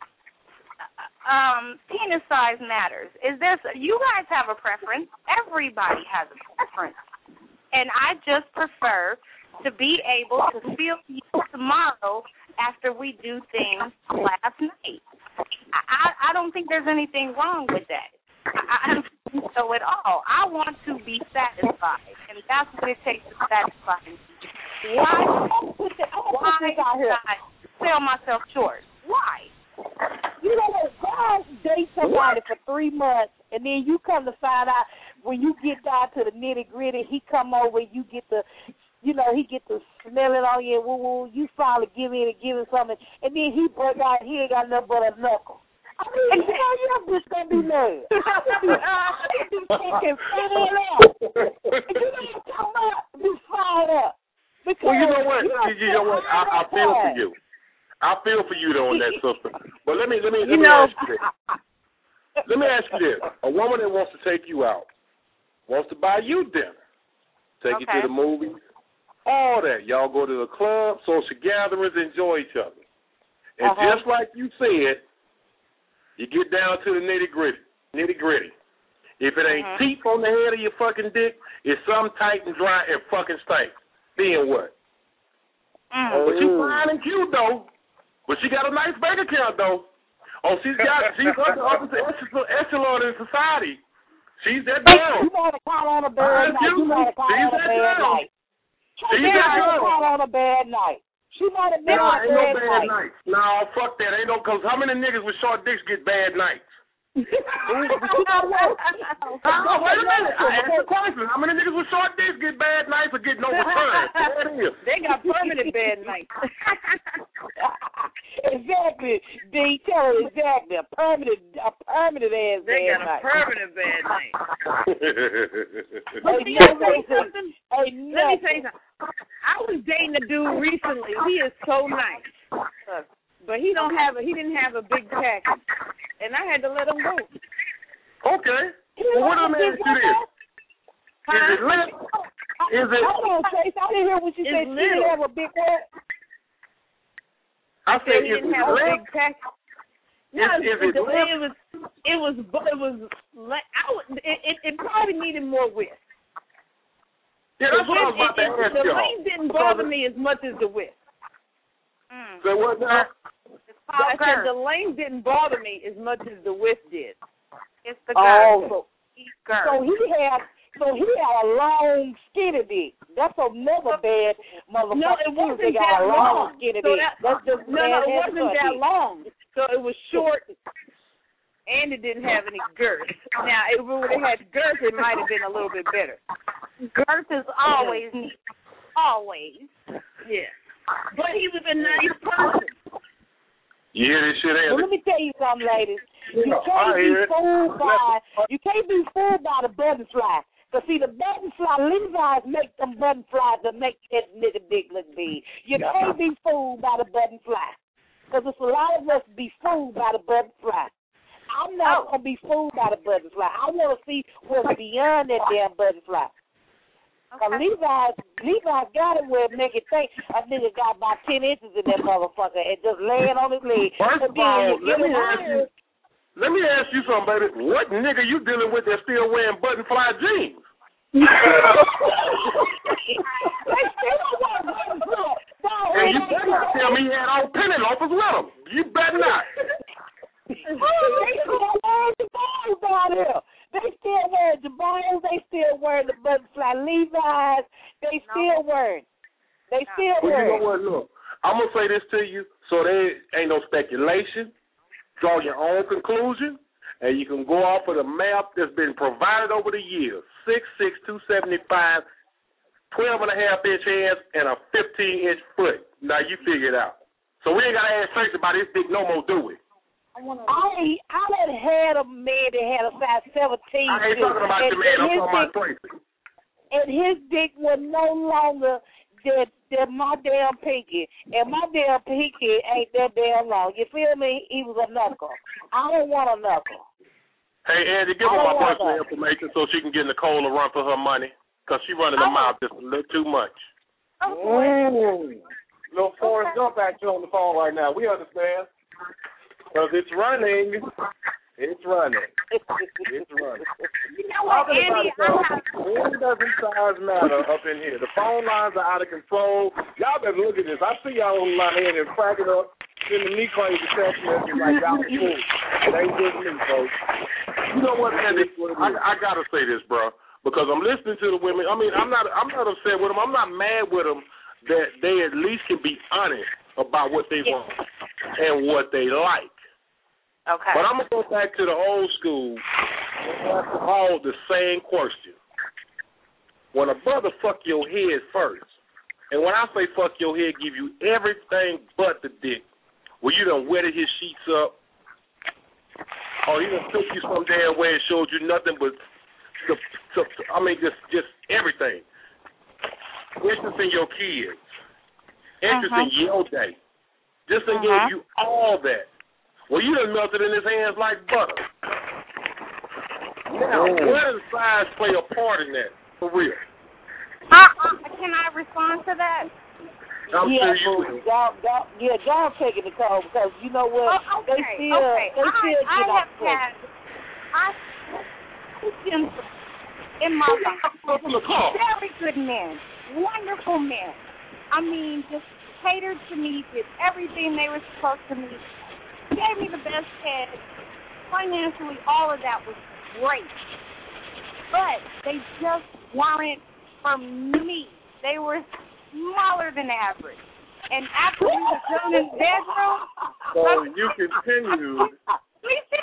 um, penis size matters? Is there, you guys have a preference. Everybody has a preference. And I just prefer to be able to feel you tomorrow after we do things last night. I, I don't think there's anything wrong with that. I, I don't think so at all. I want to be satisfied, and that's what it takes to satisfy me. Why? Why did I sell myself short? Why? You know what? Guys date somebody for three months, and then you come to find out when you get down to the nitty gritty, he come over, and you get the, you know, he get to smell it on you, woo woo. You finally give in and give him something, and then he break out, he ain't got nothing but a knuckle. I mean, you know, you're just going to be mad. I be fucking fired up. And you know, come up, be fired up. Because, well, you know what? You know, you know what? I, I feel for you. I feel for you though on that, sister. But let me let me let You me know, ask you this. Let me ask you this: a woman that wants to take you out, wants to buy you dinner, take you to Okay. the movies, all that. Y'all go to the club, social gatherings, enjoy each other, and Uh-huh. just like you said. You get down to the nitty gritty. Nitty gritty. If it ain't Mhm. teeth on the head of your fucking dick, it's something tight and dry and fucking stank. Then what? Mm. But she fine and cute though. But she got a nice bank account though. Oh, she's got she's up to upper echelon in society. She's that girl. You might have caught on a bad Uh, night. You might have caught she's on a that bad girl. night. She's You that might have girl. caught on a bad night. She might have been No, on a ain't no bad bad night. nights. No, fuck that. Ain't no, because how many niggas with short dicks get bad nights? Oh, wait a minute. I asked a question. How many niggas with short dicks get bad nights or get no return? There it is. They got permanent bad nights. Exactly. D, tell her exactly. A permanent, a permanent ass They bad got night. a permanent bad night. Hey, Let me no, tell you listen. something. Hey, Let me tell you nothing. something. I was dating a dude recently. He is so nice, but he don't have a, he didn't have a big package, and I had to let him go. Okay. Well, what am I asking you this? Is it lit? Is it? Hold on, Chase. I didn't hear what you It's said. She little. didn't have a big what? I So said, he is didn't it have a lit? big package. No, Is- is it, it it, lit? it was it was it was like I would, it, it it probably needed more width. Yeah, The that's what I was width, about to it, it, ask the y'all. length didn't bother me as much as the width. Mm. So what now? It's I called said girth. the length didn't bother me as much as the width did. It's the girth. Oh, so, It's so girth. he had, so he had a long skinny dick. That's another bad motherfucker. No, it wasn't They got that a long long. skinny So dick. that, That's just no, no, bad it ass wasn't that dick. long. So it was short, and it didn't have any girth. Now, if it would have had girth, it might have been a little bit better. Girth is always neat. Always. Yeah. But he was a nice person. You hear this shit, Well, Andy? let me tell you something, ladies. You Yeah, can't I be hear it. fooled by you can't be fooled by the butterfly. Cause see, the butterfly Levi's make them butterflies that make that nigga dick look big. You can't be fooled by the butterfly. Cause it's a lot of us be fooled by the butterfly. I'm not gonna be fooled by the butterfly. I want to see what's beyond that damn butterfly. Cause Okay. Levi's, Levi's got it where it make it think a nigga got about ten inches in that motherfucker and just laying on his leg. First And of then all, you let get me it ask you, higher. let me ask you something, baby. What nigga you dealing with that's still wearing button fly jeans? They still wear butterfly. And you better not tell me he had old penny loafers with him. You better not. They still wear the balls down here. They still wear the balls. They still wear the butterfly Levi's. They still wear it. They still Well, you wear know it. what? Look, I'm gonna say this to you, so there ain't no speculation. Draw your own conclusion, and you can go off of the map that's been provided over the years: six six, two seventy-five, twelve and a half inch hands, and a fifteen inch foot. Now you figure it out. So we ain't gotta ask Trace about his dick no more, do we? I I done had a man that had a size seventeen. I ain't talking about and, your man. I'm and talking his about Tracy. dick, and his dick was no longer than, than my damn pinky. And my damn pinky ain't that damn long. You feel me? He was a knuckle. I don't want a knuckle. Hey, Andy, give I her don't my want personal that. information so she can get Nicole to run for her money, because she running her Oh. mouth just a little too much. Oh, boy. Mm. Little Forrest Gump action on the phone right now. We understand. Because it's running. It's running. It's running. You know what, Talking about Andy? it, I though, have when doesn't size matter up in here? The phone lines are out of control. Y'all better look at this. I see y'all on my head and cracking up, sending me crazy text messages like y'all cool. It ain't just me, folks. You know what, Andy? I, I gotta say this, bro, because I'm listening to the women. I mean, I'm not. I'm not upset with them. I'm not mad with them that they at least can be honest about what they want and what they like. Okay. But I'm going to go back to the old school and ask all the same question. When a brother fuck your head first, and when I say fuck your head, give you everything but the dick, where you done wetted his sheets up, or he done took you some damn way and showed you nothing but, the, the, I mean, just just everything. Interest in your kids. Interest Uh-huh. in your day. Just done Uh-huh. gave you all that. Well, you done melted in his hands like butter. Now, where does size play a part in that, for real? Uh, uh, can I respond to that? I'm yeah, sure you will. y'all, y'all, yeah, y'all taking the call because you know what? Oh, okay, they still, okay. they still I, get I off have had, I, I've been in my life, very good men, wonderful men. I mean, just catered to me, did everything they were supposed to me, gave me the best head. Financially, all of that was great. But they just weren't for me. They were smaller than average. And after we were done in the bedroom, So you continued. please sit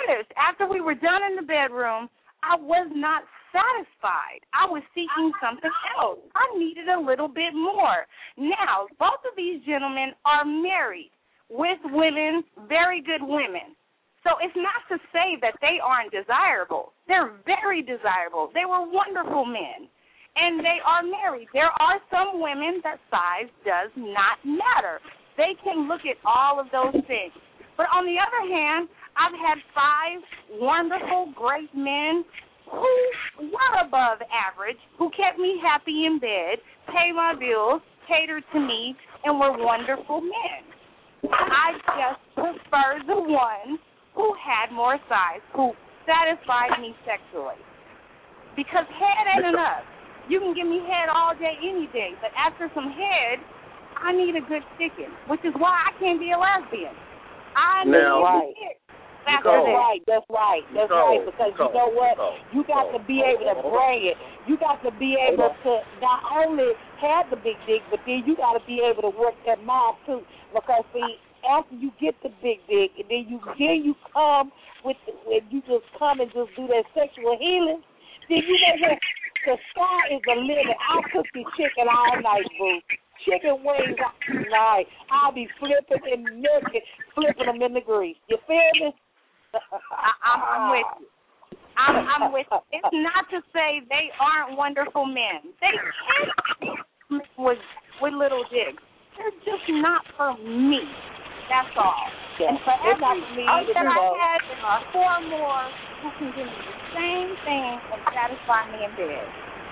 finished. After we were done in the bedroom, I was not satisfied. I was seeking something else. I needed a little bit more. Now, both of these gentlemen are married with women, very good women. So it's not to say that they aren't desirable. They're very desirable. They were wonderful men, and they are married. There are some women that size does not matter. They can look at all of those things. But on the other hand, I've had five wonderful, great men who were above average, who kept me happy in bed, paid my bills, catered to me, and were wonderful men. I just prefer the one who had more size, who satisfied me sexually. Because head ain't enough. You can give me head all day, any day, but after some head, I need a good chicken, which is why I can't be a lesbian. I need Now, right. chicken. That's Nicole, right. That's right. That's Nicole, right. Because Nicole, you know what? Nicole, you got Nicole, to be able to bring it. You got to be able to not only have the big dick, but then you got to be able to work that mouth too. Because see, after you get the big dick, and then you then you come with the, and you just come and just do that sexual healing, then you know what? The sky is the limit. I'll cook you chicken all night, boo. Chicken wings all night. I'll be flipping and milking, flipping them in the grease. You feel me? I, I'm, I'm with you. I'm, I'm with you. It's not to say they aren't wonderful men. They can be with, with little dicks. They're just not for me. That's all. Yeah, and for it's every not for me other either, that I though. had, there are four more who can do the same thing and satisfy me in bed.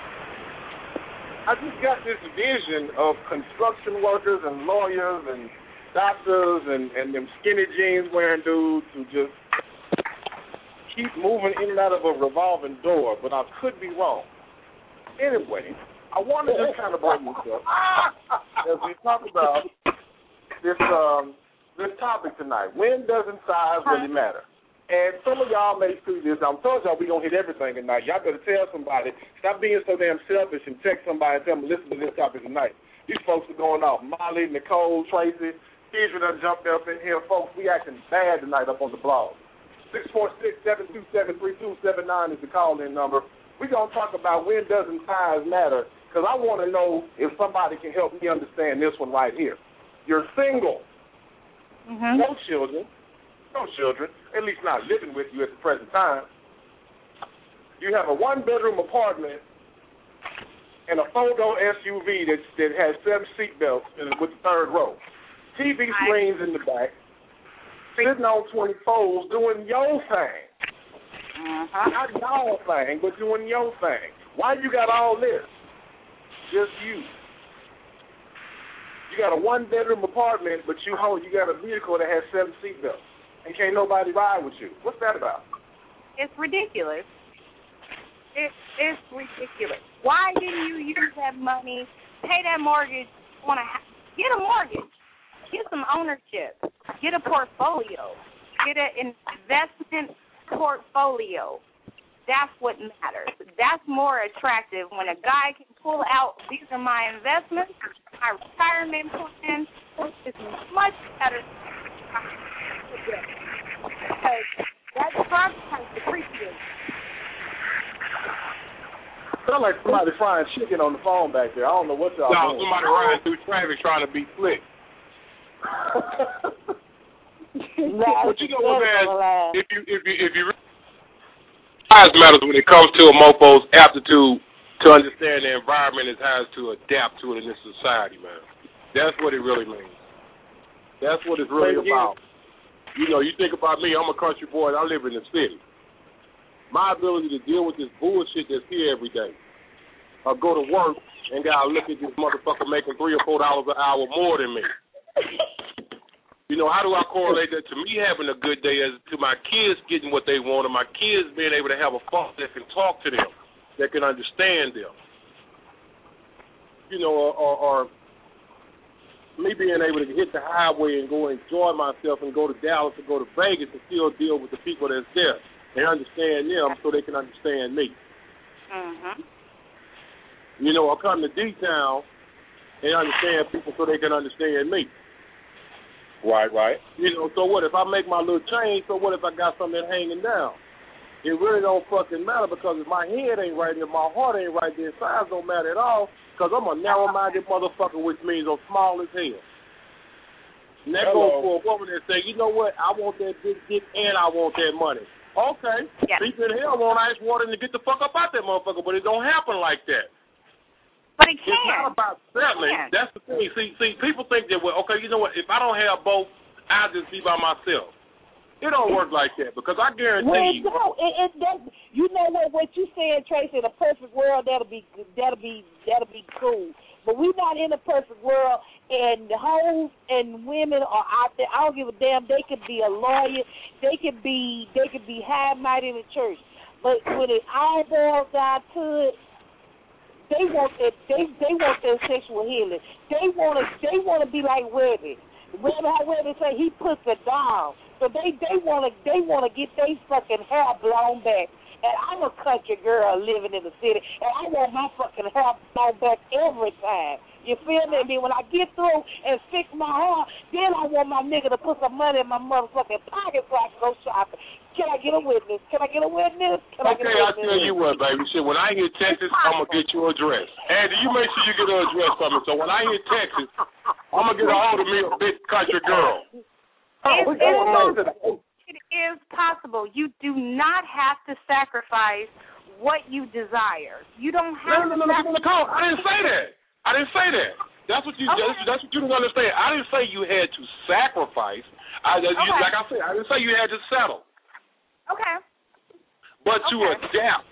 I just got this vision of construction workers and lawyers and doctors and, and them skinny jeans wearing dudes who just keep moving in and out of a revolving door, but I could be wrong. Anyway, I want to just kind of bring this up as we talk about this um, this topic tonight. When doesn't size really matter? And some of y'all may see this. I told y'all we're going to hit everything tonight. Y'all better tell somebody. Stop being so damn selfish and text somebody and tell them, listen to this topic tonight. These folks are going off. Molly, Nicole, Tracy, Deidre done jumped up in here. Folks, we acting bad tonight up on the blog. six four six, seven two seven, three two seven nine is the call-in number. We're going to talk about when doesn't size matter, because I want to know if somebody can help me understand this one right here. You're single. Mm-hmm. No children. No children, at least not living with you at the present time. You have a one-bedroom apartment and a four-door S U V that, that has seven seat belts with the third row. T V screens in the back. Sitting on twenty-fours doing your thing. Uh-huh. Not y'all thing, but doing your thing. Why you got all this? Just you. You got a one-bedroom apartment, but you hold, you got a vehicle that has seven seat belts. And can't nobody ride with you. What's that about? It's ridiculous. It, it's ridiculous. Why didn't you use that money, pay that mortgage on a house? Get a mortgage. Get some ownership. Get a portfolio. Get an investment portfolio. That's what matters. That's more attractive when a guy can pull out, these are my investments, my retirement plan, which is much better. Because that truck has depreciated. Sound like somebody frying chicken on the phone back there. I don't know what y'all No, doing. somebody riding through traffic trying to be slick. But you know what, man? If you if you if you size matters when it comes to a mofo's aptitude to understand the environment and how to adapt to it in this society, man. That's what it really means. That's what it's really about. You know, you think about me, I'm a country boy and I live in the city. My ability to deal with this bullshit that's here every day. I go to work and gotta look at this motherfucker making three or four dollars an hour more than me. You know, how do I correlate that to me having a good day as to my kids getting what they want and my kids being able to have a father that can talk to them, that can understand them? You know, or, or, or me being able to hit the highway and go enjoy myself and go to Dallas or go to Vegas and still deal with the people that's there and understand them so they can understand me. Mm-hmm. You know, I come to D-Town and understand people so they can understand me. Right, right. You know, so what if I make my little change? So what if I got something hanging down? It really don't fucking matter because if my head ain't right and if my heart ain't right, then size don't matter at all because I'm a narrow-minded motherfucker, which means I'm small as hell. And that Hello. goes for a woman that say, you know what, I want that big dick and I want that money. Okay. Yes. People in hell want ice water and to get the fuck up out that motherfucker, but it don't happen like that. But it can. It's not about settling. It can. That's the thing. See, see, people think that, well, okay, you know what, if I don't have both, I'll just be by myself. It don't work like that because I guarantee well, you. No, it, it that you know what what you saying, Tracy. In a perfect world, that'll be that'll be that'll be cool. But we're not in a perfect world, and the hoes and women are out there. I don't give a damn. They could be a lawyer. They could be they could be high mighty in the church. But when it all boils down to it, they want that they they want their sexual healing. They want to they want to be like Webby. Webby, how Webby say he puts it down. So they they want to they want to get their fucking hair blown back. And I'm a country girl living in the city, and I want my fucking hair blown back every time. You feel me? And then when I get through and fix my hair, then I want my nigga to put some money in my motherfucking pocket so I can go shopping. Can I get a witness? Can I get a witness? Can okay, I get a witness? I'll tell you what, baby. Shit, when I hear Texas, I'm going to get you a address. Andy, you make sure you get an address for me. So when I hear Texas, I'm going to get a hold of me a big country girl. It, we it, going is, it is possible. You do not have to sacrifice what you desire. You don't have No, no, to no, no, no, sacrifice. no, I didn't say that. I didn't say that. That's what you. Okay. That's, that's what you didn't understand. I didn't say you had to sacrifice. I, you, Okay. Like I said, I didn't say you had to settle, Okay. but to Okay. adapt.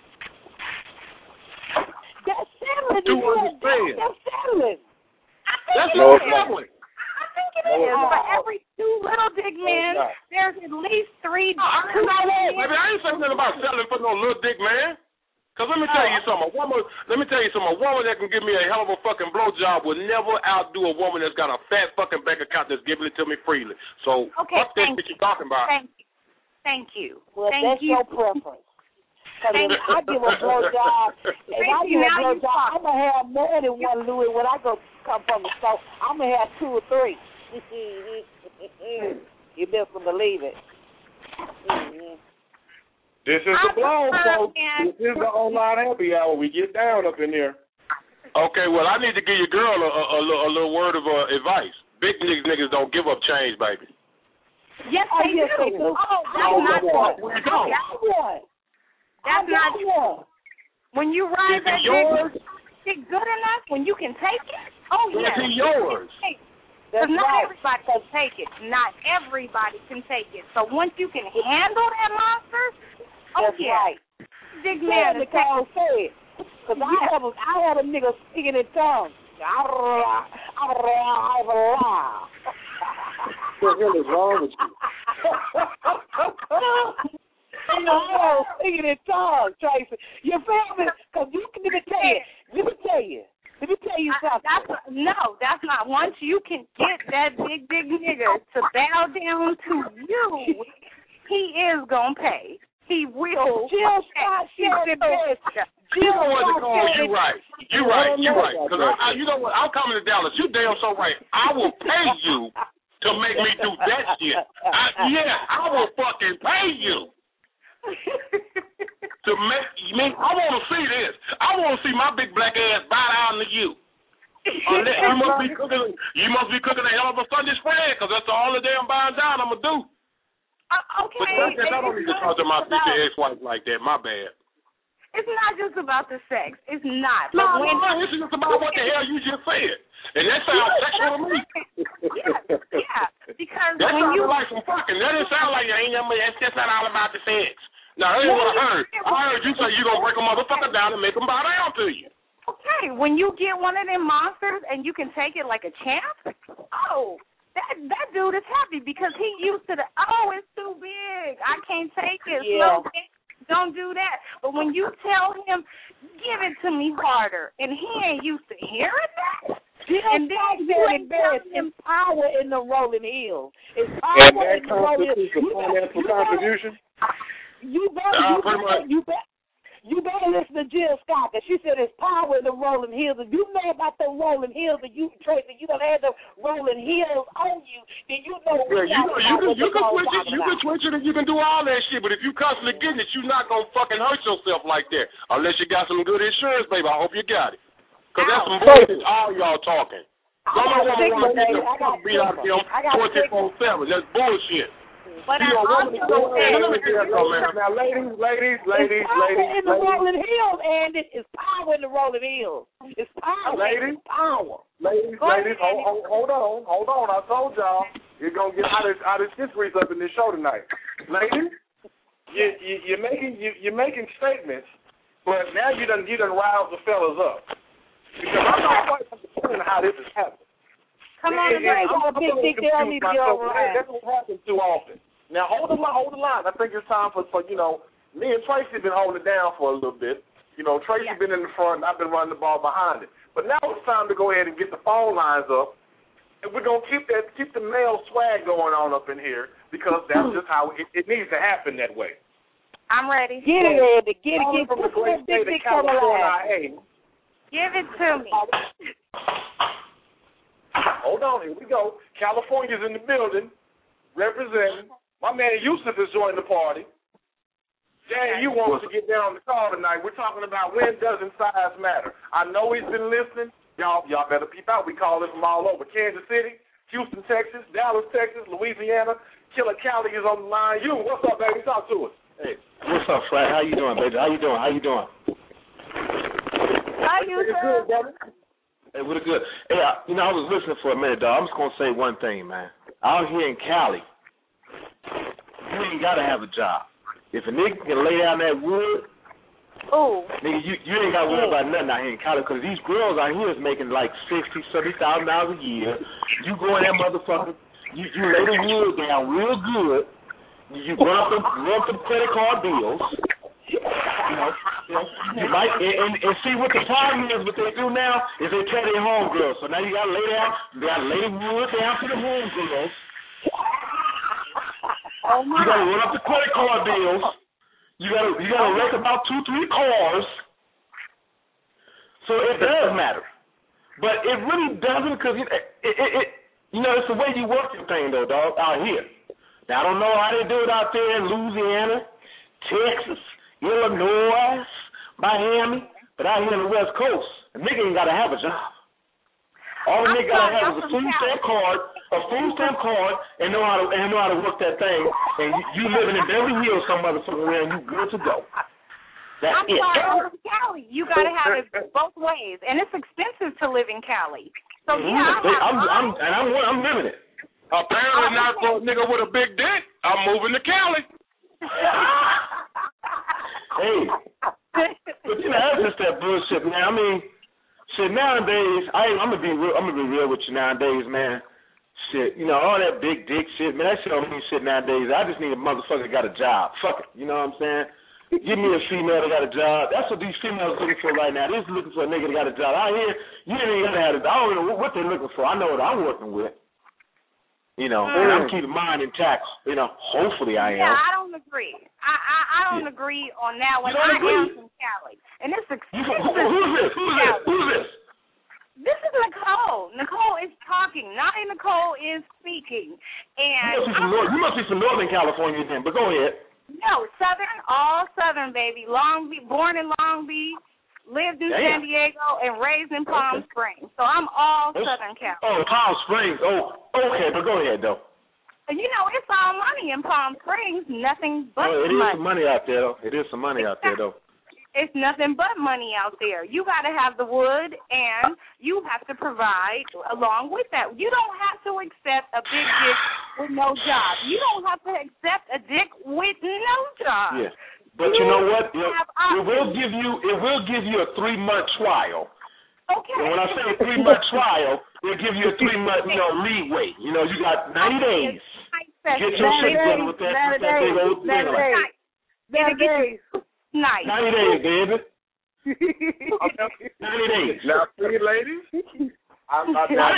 That's settling. Do You know, understand. That's settling. I think That's it not is. settling. I think it No, is. it's not. For every two little dick men, not. there's at least three. No, I didn't know that, baby. I ain't saying nothing about settling for no little dick man. Cause let me tell you something. A woman, let me tell you something. A woman that can give me a hell of a fucking blowjob will never outdo a woman that's got a fat fucking bank account that's giving it to me freely. So Okay, fuck that thank shit you're talking about. Thank you. Thank you. Well, Thank that's you. your preference. Because Thank if I give a blowjob, if I Thank you. give a Now you blowjob, talk. I'm going to have more than one Louis when I go come from the store. I'm going to have two or three. You best believe it. Mm-hmm. This is the blow, folks. This is the online happy hour. We get down up in here. Okay, well, I need to give your girl a, a, a, little- a little word of uh, advice. Big niggas, niggas don't give up change, baby. Yes, Oh, they yes, do. they do. Oh, that's Oh, not what? We don't. I won. That's I not won. when you ride Is that it yours? dick good enough when you can take it. Oh Is yes. it yours? Because That's not right. everybody can take it. Not everybody can take it. So once you can handle that monster, oh That's yeah, right. big Yeah, man. the Carl said. Because I Yes. have a, I had a nigga speaking in tongues. What the hell is wrong with you? You know, I was speaking in tongues, Tracy. You feel me? Because you can let me tell you. Let me tell you. Let me tell you I- something. That's no, that's not. Once you can get that big, big nigga to bow down to you, he is gonna pay. He will. Jill pay. Scott He's said the this. best. You know what to call said you it. right. You right. You right. Because I, I, you know what? I'm coming to Dallas. You damn so right. I will pay you to make me do that shit. I, yeah, I will fucking pay you to make me. I want to see this. I want to see my big black ass bow down to you. Unless you must be cooking. You must be cooking a hell of a Sunday spread because that's all the damn bowing down I'm gonna do. Uh, But okay. first, I don't need to talk to my future ex-wife like that. My bad. It's not just about the sex. It's not. No, But when, no, this is just about what the hell you just said. And that sounds sexual to me. yeah, yeah. Because That when sounded you like some fucking. That didn't sound like you ain't never. That's just not all about the sex. Now, that ain't what I heard. I heard you say you gonna break a motherfucker down and make him bow down to you. okay, when you get one of them monsters and you can take it like a champ, oh, that that dude is happy because he used to the oh, it's too big. I can't take it. Yeah. Slow down. Don't do that. But when you tell him, give it to me harder, and he ain't used to hearing that, Jill and then Scott you said ain't it best. telling him, It's power in the rolling hills. It's And power that in the rolling constitutes a hills. financial contribution? You better, Uh, you pretty better, much. you better, You better listen to Jill Scott, because she said there's power in the rolling hills. If you know about the rolling hills and you, Tracy, you don't have the rolling hills on you, then you know what yeah, you, know, you, can, you can switch it. You about. can switch it and you can do all that shit, but if you constantly getting it, you're not going to fucking hurt yourself like that. Unless you got some good insurance, baby. I hope you got it. Because that's some bullshit, all y'all talking. Some of them want to get the fuck beat out of them twenty-four seven. That's bullshit. But you I know, also said, now, ladies, ladies, ladies, it's power ladies, in the ladies. rolling hills, and it's power in the rolling hills. It's power. Ladies, it's power. Ladies, Go ladies, ahead, hold, hold, hold on, hold on. I told y'all you're gonna get how this how this shit grease up in this show tonight. Ladies, you, you, you're making you, you're making statements, but now you done you done rile the fellas up because I'm not quite understanding how this is happening. Come on, you ain't got a big dick. They don't need to be over. That don't happen too often. Now hold the line, hold the line. I think it's time for, for you know, me and Tracy have been holding it down for a little bit. You know, Tracy yeah. been in the front, and I've been running the ball behind it. But now it's time to go ahead and get the phone lines up, and we're gonna keep that keep the male swag going on up in here because that's just how it, it needs to happen that way. I'm ready. Get it, Eddie. Get it. Get from the it. great state of California. Give it to me. Hold on, here we go. California's in the building, representing. My man Yusuf is joining the party. Jay, you want to get down on the call tonight. We're talking about when doesn't size matter. I know he's been listening. Y'all y'all better peep out. We call it from all over. Kansas City, Houston, Texas, Dallas, Texas, Louisiana. Killer Cali is on the line. You, what's up, baby? Talk to us. Hey, what's up, Flat? How you doing, baby? How you doing? How you doing? Hi, Yusuf. Good, brother. Hey, what a good. Hey, I, you know, I was listening for a minute, dog. I'm just gonna say one thing, man. Out here in Cali, you ain't gotta have a job. If a nigga can lay down that wood, Ooh. nigga, you, you ain't gotta worry about nothing out here in Cali, because these girls out here is making like sixty, seventy thousand dollars a year. You go in that motherfucker, you, you lay the wood down real good. You run up them, run up them credit card bills. You know, you might and, and, and see what the problem is. What they do now is they tell their homegirls. So now you gotta lay down, you gotta lay the wood down for the homegirls. Oh my. You gotta run up the credit card bills. You gotta you gotta rent about two, three cars. So it does matter, but it really doesn't, because it, it, it, it you know it's the way you work your thing though, dog. Out here. Now I don't know how they do it out there in Louisiana, Texas, Illinois, Miami, but out here on the West Coast, a nigga ain't gotta have a job. All a nigga gotta have is a food stamp card, a food stamp card, and know how to and know how to work that thing. And you, you living in Beverly Hills, some motherfucker, where you good to go. That's I'm it. sorry, I'm from Cali. You gotta have it both ways, and it's expensive to live in Cali. So Mm-hmm. yeah, I have I'm, I'm, and I'm, I'm living it. Apparently not for a nigga with a big dick. I'm moving to Cali. Hey, but you know that's just that bullshit, man. I mean, shit nowadays, I I'm gonna be real. I'm gonna be real with you nowadays, man. Shit, you know all that big dick shit, man. That shit don't mean shit nowadays. I just need a motherfucker that got a job. Fuck it, you know what I'm saying? Give me a female that got a job. That's what these females are looking for right now. They're looking for a nigga that got a job. Out here, you ain't even gotta have it. I don't know what they're looking for. I know what I'm working with. You know, mm. and I'm keeping mine intact. You know, hopefully I am. Yeah, I don't agree. I I, I don't yeah. agree on that one. You don't I agree? am from Cali, and it's expensive. Who, who's this? Who's this? Who's this? This is Nicole. Nicole is talking. Naughty Nicole is speaking. And you must, be from North, you must be from Northern California then, but go ahead. No, Southern, all Southern, baby. Long Beach, born in Long Beach, lived in Damn. San Diego, and raised in Palm okay. Springs. So I'm all That's, Southern California. Oh, Palm Springs. Oh, okay, but go ahead, though. And you know, it's all money in Palm Springs. Nothing but oh, it money. It is some money out there, though. It is some money out there, though. It's nothing but money out there. You got to have the wood, and you have to provide along with that. You don't have to accept a big dick with no job. You don't have to accept a dick with no job. Yeah, but you, you know what? It, it will options. give you. It will give you a three month trial. Okay. And when I say a three month trial, it'll give you a three month, you know, leeway. You know, you got ninety days. Get your shit done with that, with that big old thing. ninety days. Nice. ninety days, baby. ninety days. Now, see, ladies, I'm not I-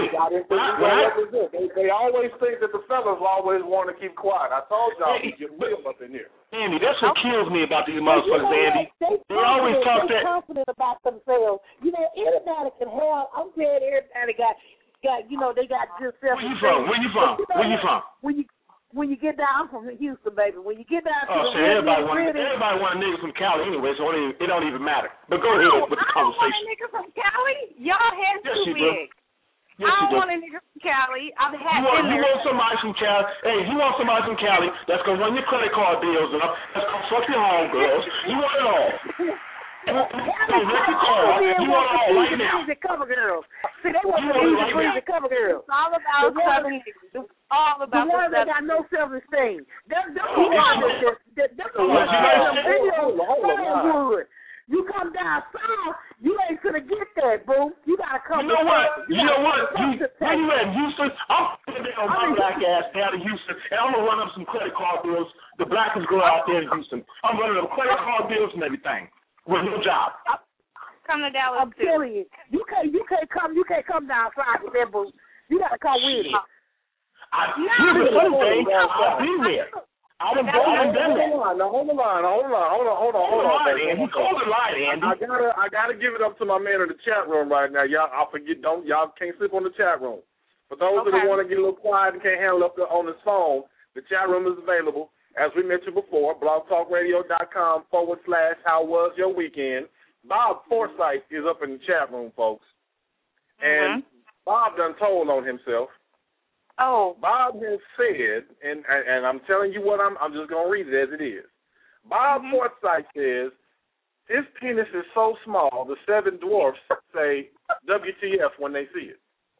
they, they, they always think that the fellas always want to keep quiet. I told y'all we get Will up in here. Andy, that's what kills me about these But you motherfuckers, know Andy. what? They, They always talk they that. confident about themselves. You know, everybody can have. I'm saying everybody got, got. You know, they got good self. Where you from? Where you from? Where you from? When you when you get down, I'm from Houston, baby. When you get down to Oh, the shit, everybody really, want really, everybody want a nigga from Cali anyway, so it, ain't, it don't even matter. But go ahead No, with the I don't want a conversation. nigga from Cali. Y'all head Yes, too you do. big. Yes, I you don't do. want a nigga from Cali. I've had You want, been you there. want somebody from Cali? Hey, you want somebody from Cali that's gonna run your credit card bills up, that's gonna fuck your homegirls. You want it all. You want your car. You want it all right now. The cover girls. See, they want You the want it easy right breezy now. cover girls. It's all about The woman- Southern niggas. It's all The about the ones that got Southern no self-esteem. Them, them Oh, the ones yeah. that, that, them the Oh, ones you that know, them videos, hold on, hold on, Hollywood. You come down south, you ain't gonna get that, boo. You gotta come. You know with what? something. You know what? gotta You, come to where you at, Houston? I'm coming down my black ass down to Houston, and I'm gonna run up some credit card bills. The blackest girl out there in Houston. I'm running up credit card bills and everything with no job. Come to Dallas I'm too. telling you, you can't, you can't come, you can't come down south with that, boo. You gotta come with it. I, No. here's the funny thing. I've been there. I've been there. I've been there. Hold on, now, hold on, hold on, hold on, hold on, hold Hold on. on, baby. Andy. Call it line, Andy. I gotta, I gotta give it up to my man in the chat room right now. Y'all, I forget, don't y'all can't sleep on the chat room. For those Okay. that want to get a little quiet and can't handle up the, on his phone, the chat room is available. As we mentioned before, blogtalkradio.com forward slash how was your weekend. Bob Forsythe is up in the chat room, folks. And Bob done told on himself. Oh, Bob has said, and and I'm telling you what I'm I'm just gonna read it as it is. Bob Mhm. Forsythe says, his penis is so small the seven dwarfs say W T F when they see it.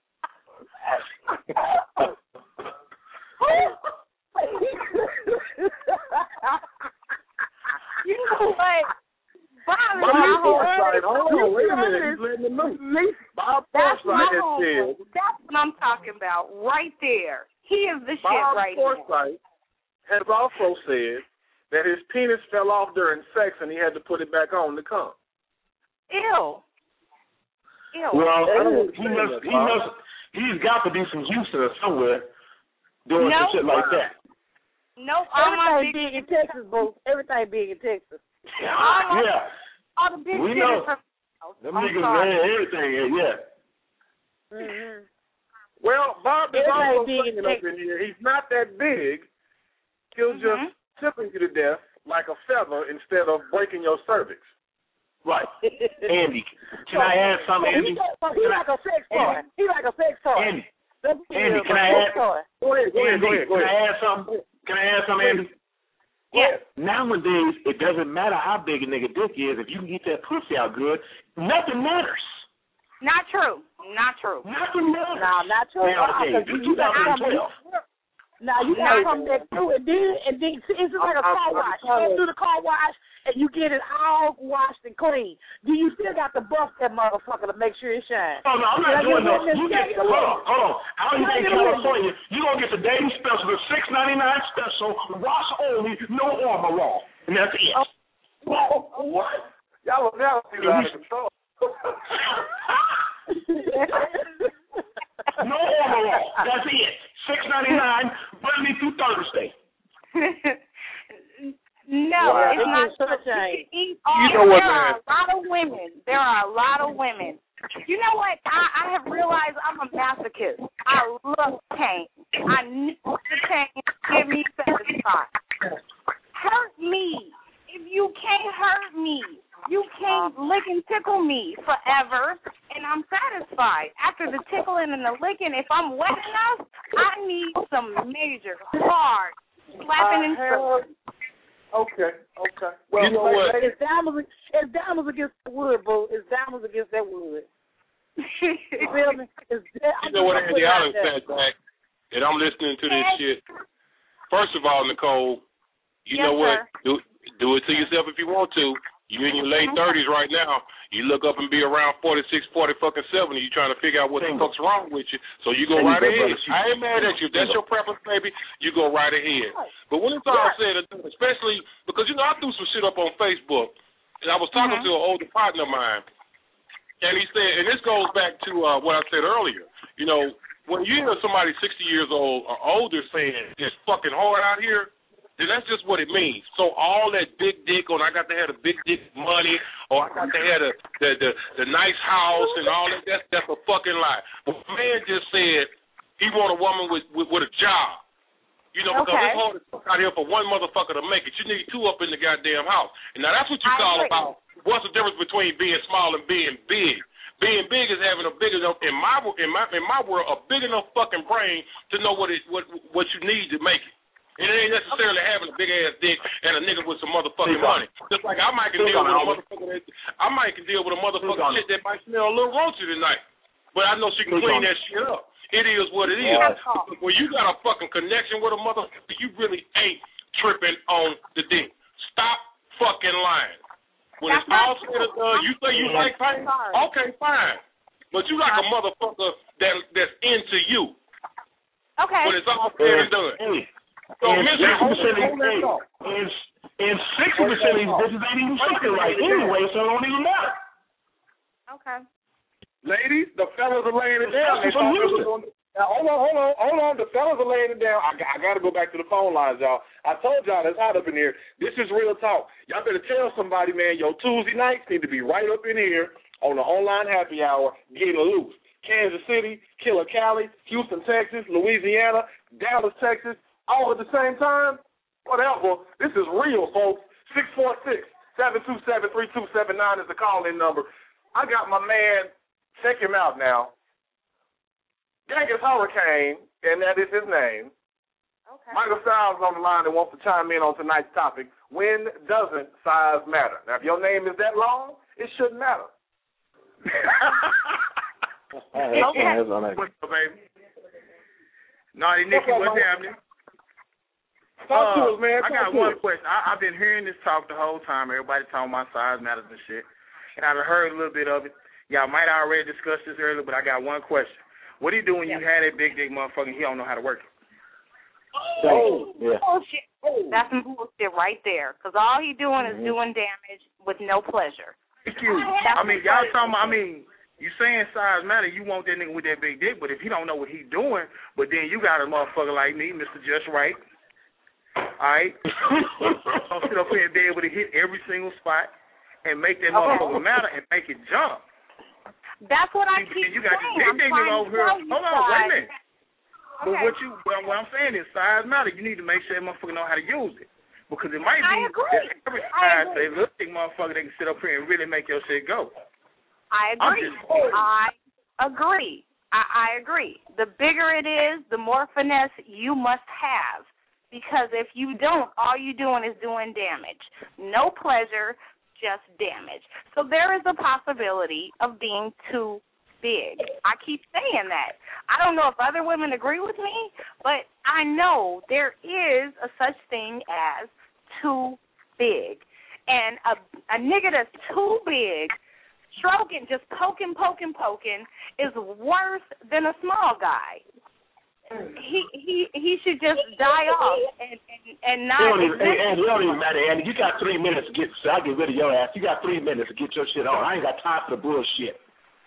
you know what? Bob is Bob my Forsythe, home. hold on, wait a minute, he's letting him know. Bob That's my Forsythe has home. said, That's what I'm talking about right there. He is the shit Bob right now. Forsythe has also said that his penis fell off during sex and he had to put it back on to come. Ew. Ew. Well, I don't he must, he must, he's got to be from Houston or somewhere doing No. some shit like that. Nope. All my Everything big, big in Texas, boo. Everything big in Texas. my- Yeah, all the big we shit know. is from. them I'm niggas sorry. man, everything. Yeah. Mm-hmm. Well, Bob is Everybody also big in saying up in here, he's not that big. He'll just Mhm. tickle you to death like a feather instead of breaking your cervix. Right. Andy, can I add something, He, Andy? like- he like a sex toy. He like a sex toy. Andy, That's what he Andy, is, can a I sex add- toy. Go ahead, go ahead, Andy, go ahead, go can I ahead. add something? Can I add something, Andy? Yes. Nowadays, it doesn't matter how big a nigga dick is. If you can get that pussy out good, nothing matters. Not true. Not true. Nothing matters. No, not true. Nowadays, Because it's you got to come. twenty twelve. Now you got to come back through, and then and then see, it's just like a car wash. You go through the car wash, and you get it all washed and clean. Do you still got to bust that motherfucker to make sure it shines? Oh, no, I'm not Like doing you no. witness You get, check the hold on, list. hold on. Out here in Check the California, you going to get the daily special, the six ninety-nine special, wash only, no armor raw. And that's it. Oh, what? Y'all are now too out of control. No armor raw. That's it. six ninety-nine, Monday through Thursday. No, Wow. it's not This is true. sunshine. You can eat all, You know what, there man? are a lot of women. There are a lot of women. You know what? I, I have realized I'm a masochist. I love pain. I need the pain to get me satisfied. Hurt me. If you can't hurt me, you can't lick and tickle me forever, and I'm satisfied. After the tickling and the licking, if I'm wet enough, I need some major, hard slapping and stripping. Okay, okay. Well, You know what? It's diamonds, it's diamonds against the wood, boo. It's diamonds against that wood. You feel me? It's, You know what, Andy? I done sat back and I'm listening to this shit. First of all, Nicole, you Yes, know what? sir. Do do it to yourself if you want to. You in your late thirties right now. You look up and be around forty-six, forty fucking seventy. You trying to figure out what the fuck's wrong with you. So you go right ahead. I ain't mad at you. If that's your preference, baby, you go right ahead. But when it's all said and done, especially because, you know, I threw some shit up on Facebook. And I was talking Mhm. to an older partner of mine. And he said, and this goes back to uh, what I said earlier. You know, when you hear somebody sixty years old or older saying it's fucking hard out here, then that's just what it means. So all that big dick on, I got to have the big dick money, or I got to have the the, the, the nice house and all that, that's, that's a fucking lie. But the man just said he want a woman with, with, with a job. You know, because okay. it's hard to fuck out here for one motherfucker to make it. You need two up in the goddamn house. And now that's what you I call agree. about what's the difference between being small and being big. Being big is having a big enough, in my in my in my world, a big enough fucking brain to know what it what what you need to make it. And it ain't necessarily having a big ass dick and a nigga with some motherfucking money. Just like I might can deal with a motherfucker that I might can deal with a motherfucking shit that might smell a little raunchy tonight, but I know she can clean that shit up. It is what it is. Yeah. When you got a fucking connection with a motherfucker, you really ain't tripping on the dick. Stop fucking lying. When That's it's all said and done, you say you like pain? Okay, fine. But you like a motherfucker that that's into you. Okay. When it's all said and done. Hey, So, and Mister sixty percent of these and, and sixty percent of these bitches ain't even fucking right anyway, so it don't even matter. Okay. Ladies, the fellas are laying it down. They That's thought what this was on- Now, hold on, hold on, hold on. The fellas are laying it down. I, I got to go back to the phone lines, y'all. I told y'all it's hot up in here. This is real talk. Y'all better tell somebody, man, your Tuesday nights need to be right up in here on the online happy hour, getting loose. Kansas City, Killer Cali, Houston, Texas, Louisiana, Dallas, Texas, all at the same time? Whatever. This is real, folks. six four six, seven two seven, three two seven nine is the call-in number. I got my man. Check him out now. Genghis Hurricane, and that is his name. Okay. Michael Styles on the line and wants to chime in on tonight's topic. When doesn't size matter? Now, if your name is that long, it shouldn't matter. Okay. What's up, baby? Naughty Nicky, what's happening? Talk uh, to us, man. I Talk got to one us. question. I, I've been hearing this talk the whole time. Everybody talking about size matters and shit. And I've heard a little bit of it. Y'all might have already discussed this earlier, but I got one question. What do you do when you had that big dick motherfucker and he don't know how to work it? Oh, yeah. Bullshit. That's some bullshit right there. Because all he doing is doing damage with no pleasure. Excuse me. I mean, y'all talking about, I mean, you saying size matter, you want that nigga with that big dick, but if he don't know what he doing, but then you got a motherfucker like me, Mister Just Right, all right? I'll sit up here and be able to hit every single spot and make that motherfucker matter and make it jump. That's what I See, keep you got saying. this I'm big nigga trying over to here. tell you Hold on, wait a guys. minute. But Okay. what you, well, what I'm saying is size matter. You need to make sure that motherfucker know how to use it. Because it might I be agree. that every I size agree. a little big motherfucker that can sit up here and really make your shit go. I I'm agree. just- I agree. I, I agree. The bigger it is, the more finesse you must have. Because if you don't, all you're doing is doing damage. No pleasure, just damage. So there is a possibility of being too big. I keep saying that. I don't know if other women agree with me, but I know there is a such thing as too big. And a, a nigga that's too big, stroking, just poking, poking, poking, is worse than a small guy. He he he should just die off and and, and It not. don't even, hey, Andy, it don't even matter, Andy. You got three minutes to get, so I get rid of your ass. You got three minutes to get your shit on. I ain't got time for the bullshit.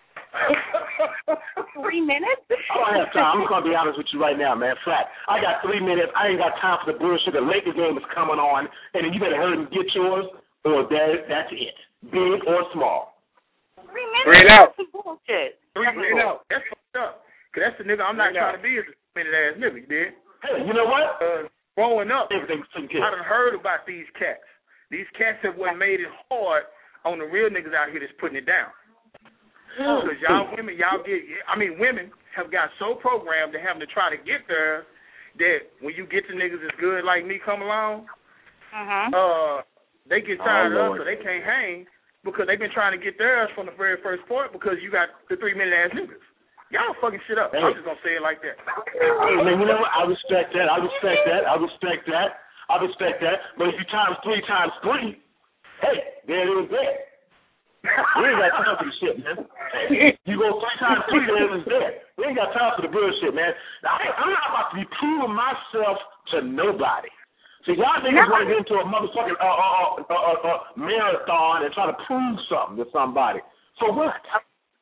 Three minutes? I don't have time. I'm going to be honest with you right now, man. Flat. I got three minutes. I ain't got time for the bullshit. The Lakers game is coming on, and then you better hurry and get yours, or that, that's it. Big or small. Three minutes? Three and out. That's bullshit. Three minutes out. That's fucked up. Because that's the nigga I'm not Three trying to be as a minute ass nigga, you dig? Hey, you know what? Uh, growing up, Everything's taken care I of. done heard about these cats. These cats have what made it hard on the real niggas out here that's putting it down. Because y'all women, y'all get, I mean, women have got so programmed to having to try to get there that when you get to niggas as good like me come along, Uh-huh. uh, they get tired Oh, of us, Lord. so they can't hang because they've been trying to get theirs from the very first point because you got the three-minute ass niggas. Y'all fucking shit up. Hey. I'm just going to say it like that. Hey, man, you know what? I respect that. I respect that. I respect that. I respect that. But if you times three times three, hey, there it is there. We ain't got time for the shit, man. You go three times three, there it is there. We ain't got time for the bullshit, man. I, I'm not about to be proving myself to nobody. See, y'all niggas want to get into a motherfucking uh, uh, uh, uh, uh, marathon and try to prove something to somebody. For what?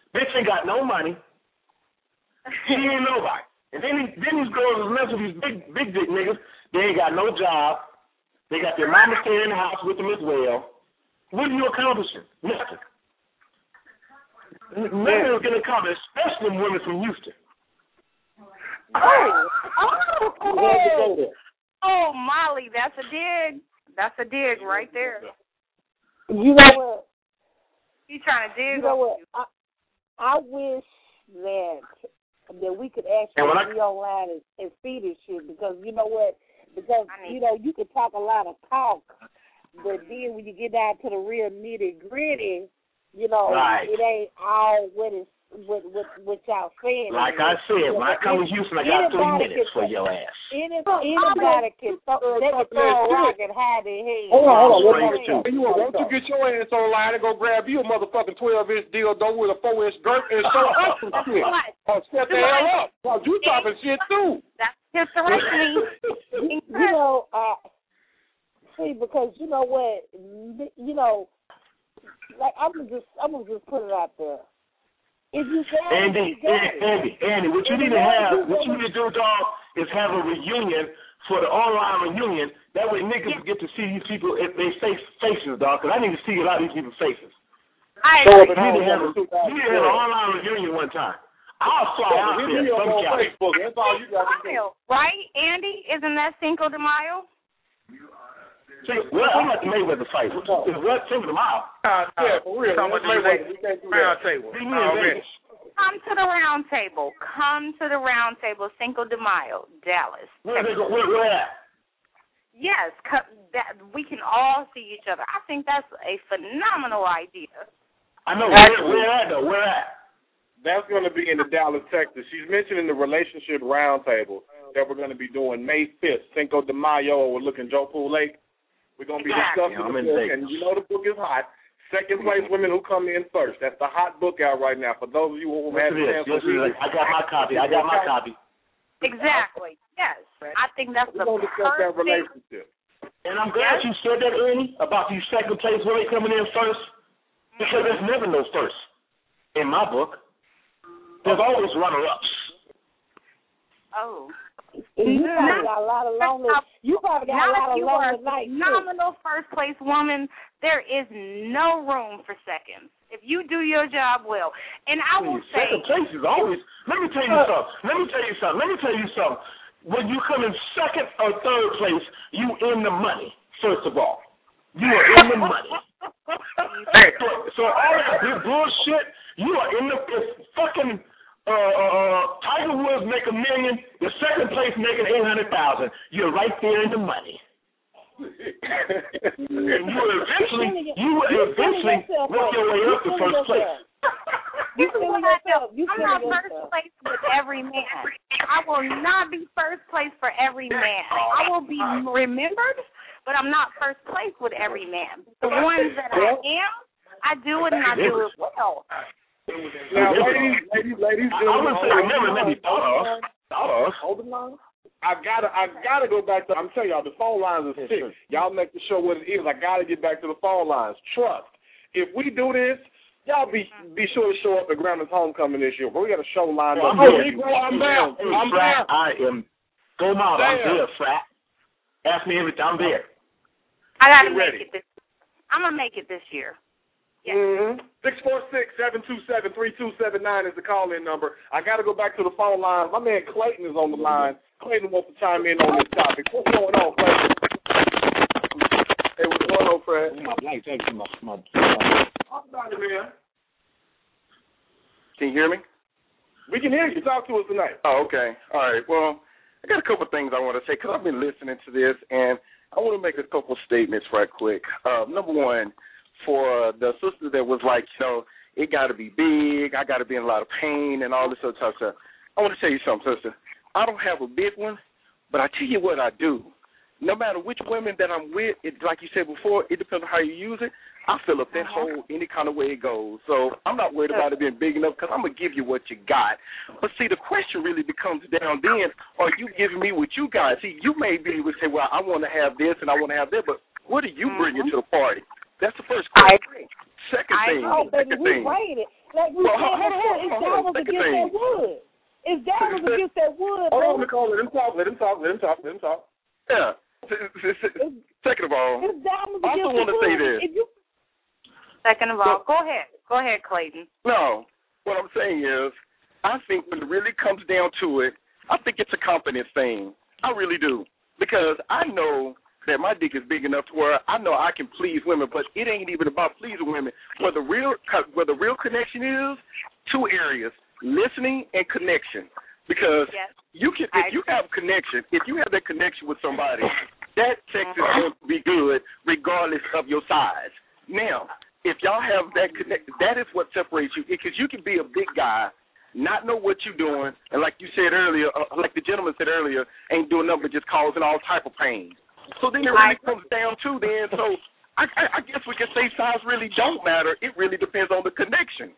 Bitch ain't got no money. She ain't nobody. And then, these, then these girls is messing with these big, big dick niggas. They ain't got no job. They got their mama staying in the house with them as well. What are you accomplishing? Nothing. Nothing is going to accomplish, especially women from Houston. Oh, oh, oh, Molly, that's a dig. That's a dig right there. You know what? You trying to dig? You know what? I, I wish that that we could actually I, be online and, and see this shit because you know what? Because you know you can talk a lot of talk, but then when you get down to the real nitty gritty, you know right. it ain't all what it's what what what y'all saying. Like I said, when I come to Houston, I got three minutes for your ass. Any, anybody can throw, they can throw a rock and hide their head. Hold on, hold on. You won't you get your ass online and go grab you a motherfucking twelve-inch dildo with a four-inch girth and show us some shit. Or step the hell up. Cause you talking shit too. That's hysterectomy. You know, uh, see, because you know what, you know, like I'm gonna just I'm gonna just put it out there. If you got Andy, it, Andy, Andy, Andy, what you need to have, what you need to do, dog, is have a reunion for the online reunion. That way niggas yeah. get to see these people if they face faces, dog, because I need to see a lot of these people's faces. I so agree. you need to have a, you need to have an online reunion one time. I'll fly yeah, out there. On Facebook. That's all you got to do. Right, Andy? Isn't that Cinco de Mayo? See, well, I'm at the Mayweather fight. What Cinco de Mayo? Uh, yeah, for real. Talking about Mayweather. Round table. Come to the round table. Come to the round table. Cinco de Mayo, Dallas. Where they go? Where, where at? Yes, that we can all see each other. I think that's a phenomenal idea. I know. Where, where at though? Where at? That's going to be in the Dallas, Texas. She's mentioning the relationship roundtable that we're going to be doing May fifth, Cinco de Mayo. We're looking Joe Pool Lake. We're going to be discussing yeah, the book, and you know the book is hot. Second place women who come in first. That's the hot book out right now. For those of you who yes, have a chance yes, to read it. I got my copy. I got my copy. Exactly. Yes. I think that's we're the going to discuss that relationship. And I'm glad yes. you said that, Ernie, about these second place women coming in first, because there's never no first in my book. There's always runner-ups. Oh. You probably got a lot of lonely. You probably got a lot of lonely nights. Phenomenal first place woman. There is no room for seconds if you do your job well. And I will say, second place is always. Let me tell you something. Let me tell you something. Let me tell you something. When you come in second or third place, you in the money. First of all, you are in the money. so, so all that big bullshit, you are in the fucking. Uh, uh, Tiger Woods make a million. The second place making eight hundred thousand. You're right there in the money. And you will eventually, you will eventually work your way up to first place. You know what I know? I'm not first place with every man. I will not be first place for every man. I will be remembered, but I'm not first place with every man. The ones that I am, I do it and I do it well. Now, ladies, ladies, ladies, I wouldn't say remember, maybe thought of. Thought of. Hold the line. I gotta, I gotta go back to. I'm telling y'all, the phone lines are sick. Y'all make the show what it is. I gotta get back to the phone lines. Trust. If we do this, y'all be be sure to show up at Grandma's homecoming this year. But we got a show lined up. I'm there. I'm there. I'm there. I am. Go mom. I'm there, frat. Ask me everything. I'm there. I gotta make it this. I'm gonna make it this year. Mm-hmm. six four six, seven two seven, three two seven nine is the call-in number. I got to go back to the phone line. My man Clayton is on the line. Clayton wants to chime in on this topic. What's going on, Clayton? Hey, what's going on, Fred? Talk about it, man. Can you hear me? We can hear you. Talk to us tonight. Oh, okay. All right. Well, I got a couple of things I want to say because I've been listening to this, and I want to make a couple of statements right quick. Uh, number one, for the sister that was like, you know, it got to be big, I got to be in a lot of pain and all this other type of stuff. I want to tell you something, sister. I don't have a big one, but I tell you what I do. No matter which women that I'm with, it, like you said before, it depends on how you use it. I fill up that hole any kind of way it goes. So I'm not worried about it being big enough because I'm going to give you what you got. But, see, the question really becomes down then, are you giving me what you got? See, you may be able to say, well, I want to have this and I want to have that, but what are you bringing mm-hmm. to the party? That's the first question. I agree. Second I thing. know, baby, second we thing. waited. Like we Well, said hold on, before, hold it's on, that hold on. was Take a against thing. that wood. It's that was against that wood, Hold on, bro. Nicole. Let him talk. Let him talk. Let him talk. Let him talk. Yeah. Second of all, It's diamonds I also against want the to say wood. this. If you, Second of all, go ahead. Go ahead, Clayton. No, what I'm saying is, I think when it really comes down to it, I think it's a confidence thing. I really do. Because I know that my dick is big enough to where I know I can please women, but it ain't even about pleasing women. Where the real where the real connection is, two areas, listening and connection. Because yes. you can, if you have connection, if you have that connection with somebody, that sex is going to be good regardless of your size. Now, if y'all have that connect, that is what separates you. Because you can be a big guy, not know what you're doing, and like you said earlier, uh, like the gentleman said earlier, ain't doing nothing but just causing all type of pain. So then it really comes down to then. So I, I, I guess we can say size really don't matter. It really depends on the connection.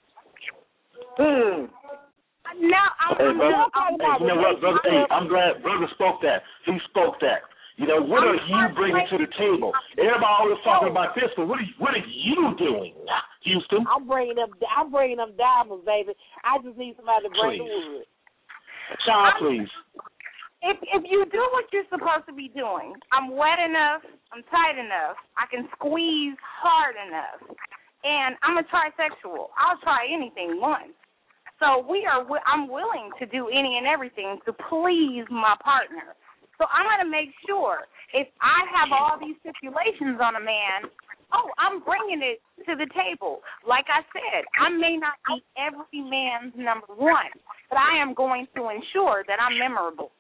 Hmm. Now, I'm, Hey, I'm, brother, I'm, hey, you know what, brother? Hey, I'm glad brother spoke that. He spoke that. You know, what are you bringing to the table? Everybody always talking about this, but what are you, what are you doing, Houston? I'm bringing them. I'm bringing them diamonds, baby. I just need somebody to bring Please. the wood. Sean, please. if if you do what you're supposed to be doing, I'm wet enough, I'm tight enough, I can squeeze hard enough, and I'm a trisexual. I'll try anything once. So we are. I'm willing to do any and everything to please my partner. So I'm going to make sure if I have all these stipulations on a man, oh, I'm bringing it to the table. Like I said, I may not be every man's number one, but I am going to ensure that I'm memorable.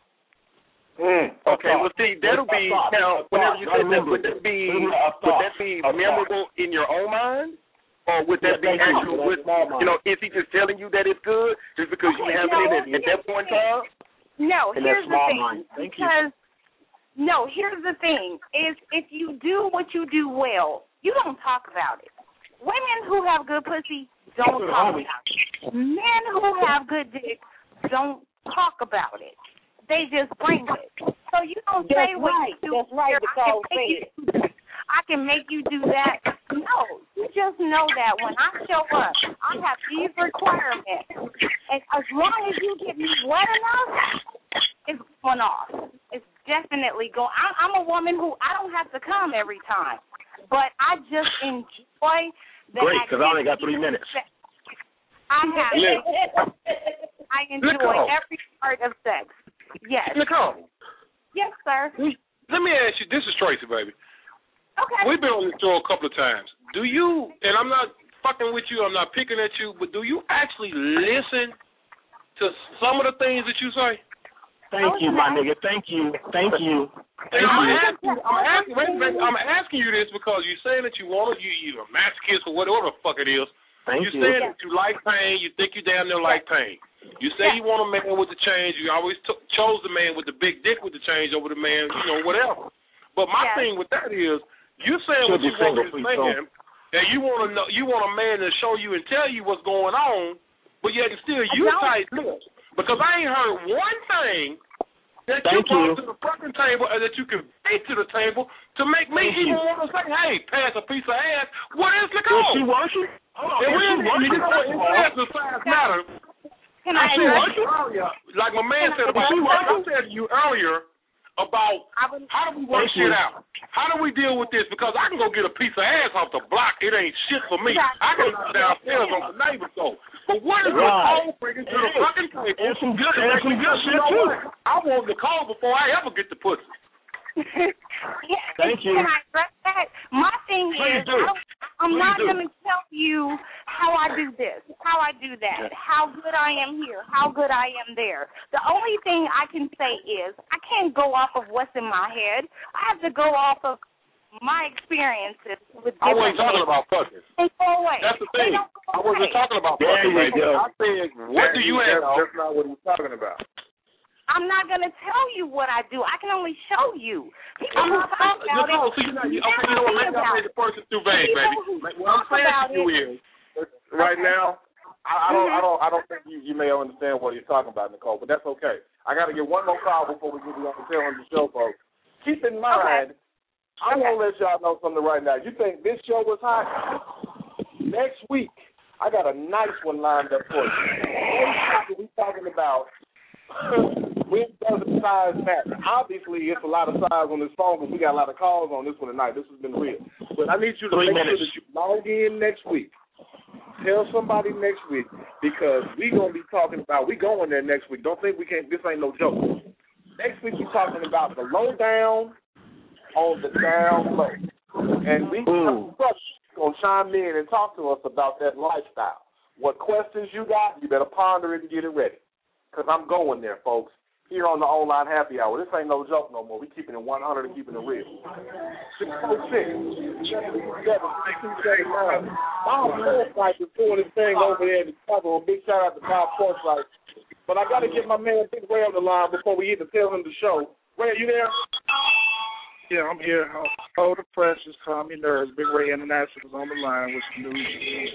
Mm, okay, well, see, that'll be, now, whenever you say that, would that be, would that be memorable in your own mind? Or would that be actual, with, you know, is he just telling you that it's good just because you have it at, at that point in time? No, In here's that the small thing. mind. Thank you. Because, no, here's the thing, is if you do what you do well, you don't talk about it. Women who have good pussy don't talk about it. Men who have good dick don't talk about it. They just bring it. So you don't That's say what right. you do. That's right, Nicole said. I can make you do that. No, you just know that when I show up, I have these requirements. And as long as you get me wet enough, it's going off. It's definitely going. I'm a woman who I don't have to come every time, but I just enjoy the Great, because I only got three minutes. I have. I enjoy Nicole. every part of sex. Yes. Nicole. Yes, sir. Let me ask you. This is Tracy, baby. Okay. We've been on this show a couple of times. Do you, and I'm not fucking with you, I'm not picking at you, but do you actually listen to some of the things that you say? Thank you, my nigga. Thank you. Thank you. And I'm asking, I'm asking, wait, wait, I'm asking you this because you're saying that you want to, you, you're a masochist or whatever the fuck it is. Thank you're you. saying that you like pain, you think you damn near like pain. You say you want a man with the change, you always t- chose the man with the big dick with the change over the man, you know, whatever. But my Yeah. thing with that is, you saying what you want to say, and you want to know, you want a man to show you and tell you what's going on, but yet and still you tight lips. Because I ain't heard one thing that Thank you brought you. to the fucking table and that you can bring to the table to make me Thank even you. want to say, hey, pass a piece of ass. What is Nicole? Is she working? Hold on. And Is we, she working? you know what? It says the size matter. Can I I said address earlier, like my man said Can I about, address like I said to you earlier about I would, how do we work Thank you. shit out? How do we deal with this? Because I can go get a piece of ass off the block. It ain't shit for me. I can go downstairs on the neighbor's door. But what is Right. Nicole bringing to the Hey, fucking table? and some good, and some good You shit know too. what? I want Nicole before I ever get the pussy. yeah, Thank you. Can I address that? My thing Please is, do. I don't, I'm Please not do. going to tell you how I do this, how I do that, how good I am here, how good I am there. The only thing I can say is I can't go off of what's in my head. I have to go off of my experiences with I different wasn't talking men. about fucking. They go away. That's the They thing. don't go I wasn't away. talking about There fucking you right go. now. I said, what do you have? That's not what he's talking about. I'm not going to tell you what I do. I can only show you. People I'm who not talk talking. about Nicole, it, so you're not, you, never okay, you know what? think Maybe I about made it. the person too vague, People baby. who Like, what I'm talk saying about to you it- is, Right Okay. now, I, I don't, I don't, I don't think you, you may understand what he's talking about, Nicole. But that's okay. I got to get one more call before we get you on the tail end of the show, folks. Keep in mind, I want to let y'all know something right now. You think this show was hot? Next week, I got a nice one lined up for you. We're talking about when does the size matter? Obviously, it's a lot of size on this phone because we got a lot of calls on this one tonight. This has been real. But I need you to Three make minutes. sure that you log in next week. Tell somebody next week because we're going to be talking about, we going there next week. Don't think we can't, this ain't no joke. Next week we're talking about the low down on the down low. And we going to chime in and talk to us about that lifestyle. What questions you got, you better ponder it and get it ready. Because I'm going there, folks. Here on the Online Happy Hour. This ain't no joke no more. We keeping it one hundred and keeping it real. six oh six, seven two seven nine. Bob Porchlight is doing his thing over there in the cover. A big shout out to Bob Porchlight. But I got to get my man Big Ray on the line before we even tell him the show. Ray, are you there? Yeah, I'm here. Hold the precious, calm your nerves. Big Ray International is on the line with some news.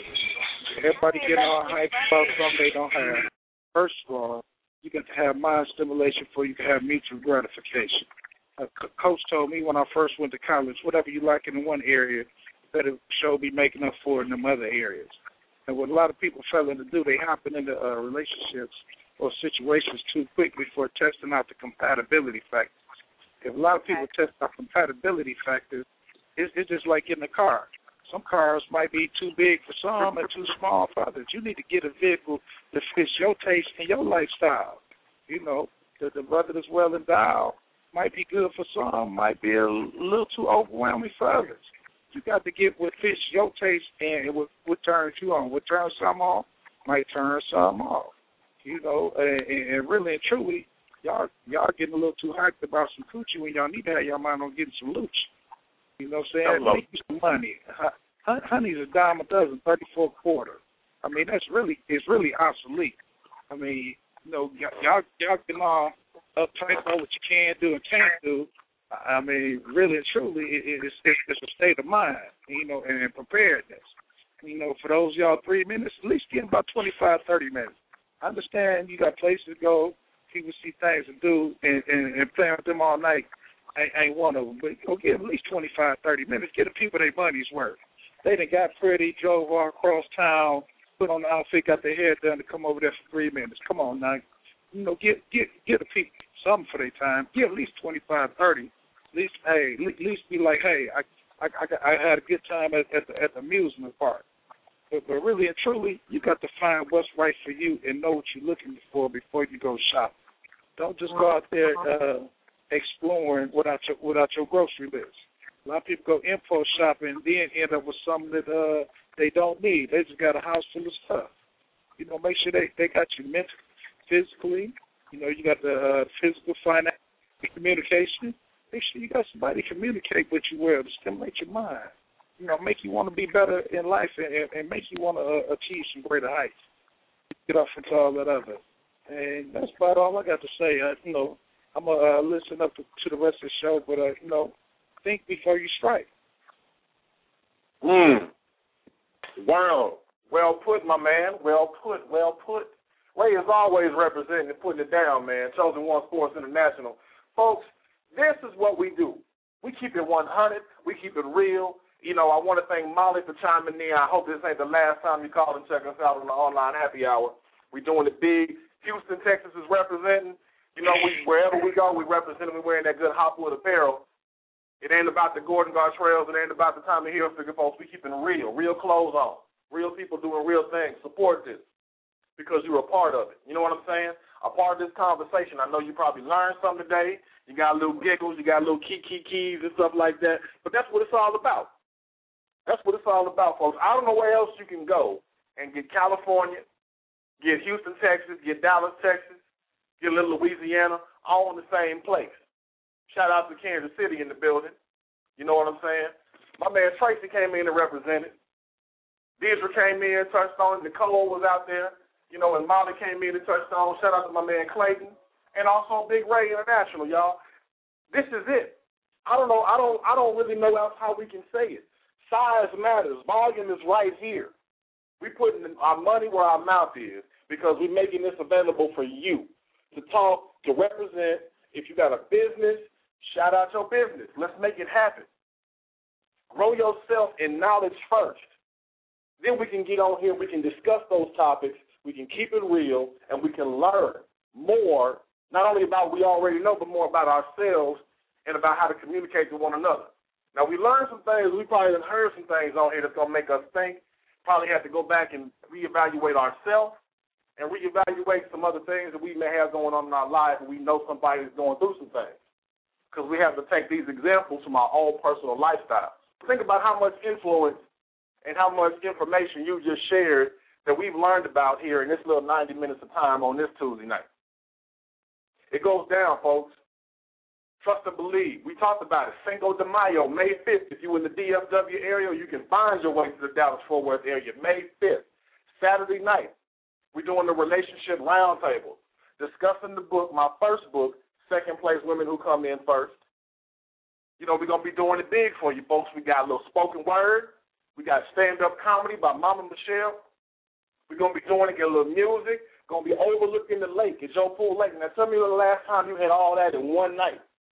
Everybody getting all hyped about something they don't have. First of all, you got to have mind stimulation before you can have mutual gratification. A co- coach told me when I first went to college, whatever you like in one area, better show be making up for it in them other areas. And what a lot of people failing to do, they hopping into uh, relationships or situations too quick before testing out the compatibility factors. If a lot of people test out compatibility factors, it's, it's just like getting a car. Some cars might be too big for some and too small for others. You need to get a vehicle that fits your taste and your lifestyle. You know, the, the brother that's well endowed might be good for some, might be a little too overwhelming for others. You got to get what fits your taste and what, what turns you on. What turns some off might turn some off. You know, and, and really and truly, y'all y'all getting a little too hyped about some coochie when y'all need to have your mind on getting some looch. You know what I'm saying? Make you some money. Honey's a dime a dozen, thirty-four a quarter. I mean, that's really, it's really obsolete. I mean, you know, y- y'all, y'all can all uptight about what you can do and can't do. I mean, really and truly, it, it's, it's, it's a state of mind, you know, and, and preparedness. You know, for those y'all three minutes, at least get about twenty-five, thirty minutes. I understand you got places to go, people see things to do, and, and, and playing with them all night ain't, ain't one of them. But you know, get at least twenty-five, thirty minutes, get the people their money's worth. They done got pretty, drove all across town, put on the outfit, got their hair done to come over there for three minutes. Come on now. You know, get get get the people something for their time. Get at least twenty-five, thirty. At least, hey, at least be like, hey, I I, I, I had a good time at, at, the, at the amusement park. But, but really and truly, you got to find what's right for you and know what you're looking for before you go shopping. Don't just go out there uh, exploring without your, without your grocery list. A lot of people go info shopping and then end up with something that uh, they don't need. They just got a house full of stuff. You know, make sure they, they got you mentally, physically. You know, you got the uh, physical, financial, communication. Make sure you got somebody to communicate with you well to stimulate your mind. You know, make you want to be better in life and, and make you want to uh, achieve some greater heights. Get off into all that other. And that's about all I got to say. Uh, you know, I'm going to uh, listen up to, to the rest of the show, but, uh, you know, think before you strike. Mm. Wow. Well put, my man. Well put. Well put. Ray is always representing and putting it down, man. Chosen One Sports International. Folks, this is what we do. We keep it one hundred. We keep it real. You know, I want to thank Molly for chiming in. I hope this ain't the last time you call and check us out on the Online Happy Hour. We're doing it big. Houston, Texas is representing. You know, we wherever we go, we represent them. We're wearing that good Hopwood apparel. It ain't about the Gordon Gartrells. It ain't about the Tommy Hilfiger folks. We keeping real, real clothes on, real people doing real things. Support this because you're a part of it. You know what I'm saying? A part of this conversation. I know you probably learned something today. You got little giggles. You got little key, key, keys and stuff like that. But that's what it's all about. That's what it's all about, folks. I don't know where else you can go and get California, get Houston, Texas, get Dallas, Texas, get a little Louisiana, all in the same place. Shout out to Kansas City in the building. You know what I'm saying? My man Tracy came in and represented. Deidre came in, touched on it. Nicole was out there. You know, and Molly came in and touched on. Shout out to my man Clayton. And also Big Ray International, y'all. This is it. I don't know. I don't I don't really know else how we can say it. Size matters. Volume is right here. We're putting our money where our mouth is because we're making this available for you to talk, to represent. If you got a business, shout out your business. Let's make it happen. Grow yourself in knowledge first. Then we can get on here, we can discuss those topics, we can keep it real, and we can learn more, not only about what we already know, but more about ourselves and about how to communicate to one another. Now, we learned some things, we probably done heard some things on here that's going to make us think, probably have to go back and reevaluate ourselves and reevaluate some other things that we may have going on in our life, and we know somebody is going through some things, because we have to take these examples from our own personal lifestyle. Think about how much influence and how much information you just shared that we've learned about here in this little ninety minutes of time on this Tuesday night. It goes down, folks. Trust and believe. We talked about it. Cinco de Mayo, May fifth. If you're in the D F W area, you can find your way to the Dallas-Fort Worth area. May fifth, Saturday night. We're doing the Relationship Roundtable, discussing the book, my first book, Second Place Women Who Come In First. You know, we're going to be doing it big for you, folks. We got a little spoken word. We got stand-up comedy by Mama Michelle. We're going to be doing it, get a little music. Going to be overlooking the lake at Joe Pool Lake. Now, tell me the last time you had all that in one night.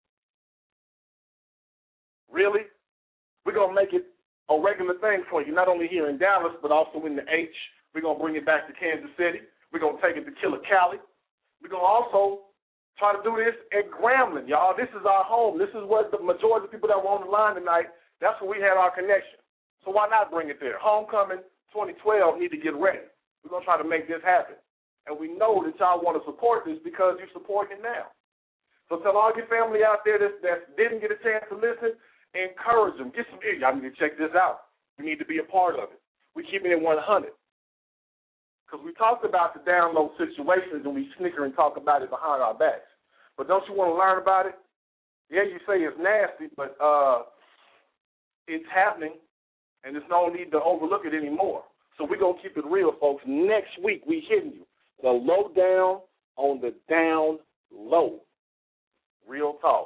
Really? We're going to make it a regular thing for you, not only here in Dallas, but also in the H. We're going to bring it back to Kansas City. We're going to take it to Killer Cali. We're going to also try to do this at Grambling, y'all. This is our home. This is what the majority of the people that were on the line tonight, that's where we had our connection. So why not bring it there? Homecoming twenty twelve need to get ready. We're going to try to make this happen. And we know that y'all want to support this because you're supporting it now. So tell all your family out there that, that didn't get a chance to listen, encourage them. Get some ear. Y'all need to check this out. We need to be a part of it. We're keeping it one hundred. Because we talked about the download situations and we snicker and talk about it behind our backs. But don't you want to learn about it? Yeah, you say it's nasty, but uh, it's happening, and there's no need to overlook it anymore. So we're going to keep it real, folks. Next week, we hitting you. The lowdown on the down low. Real talk.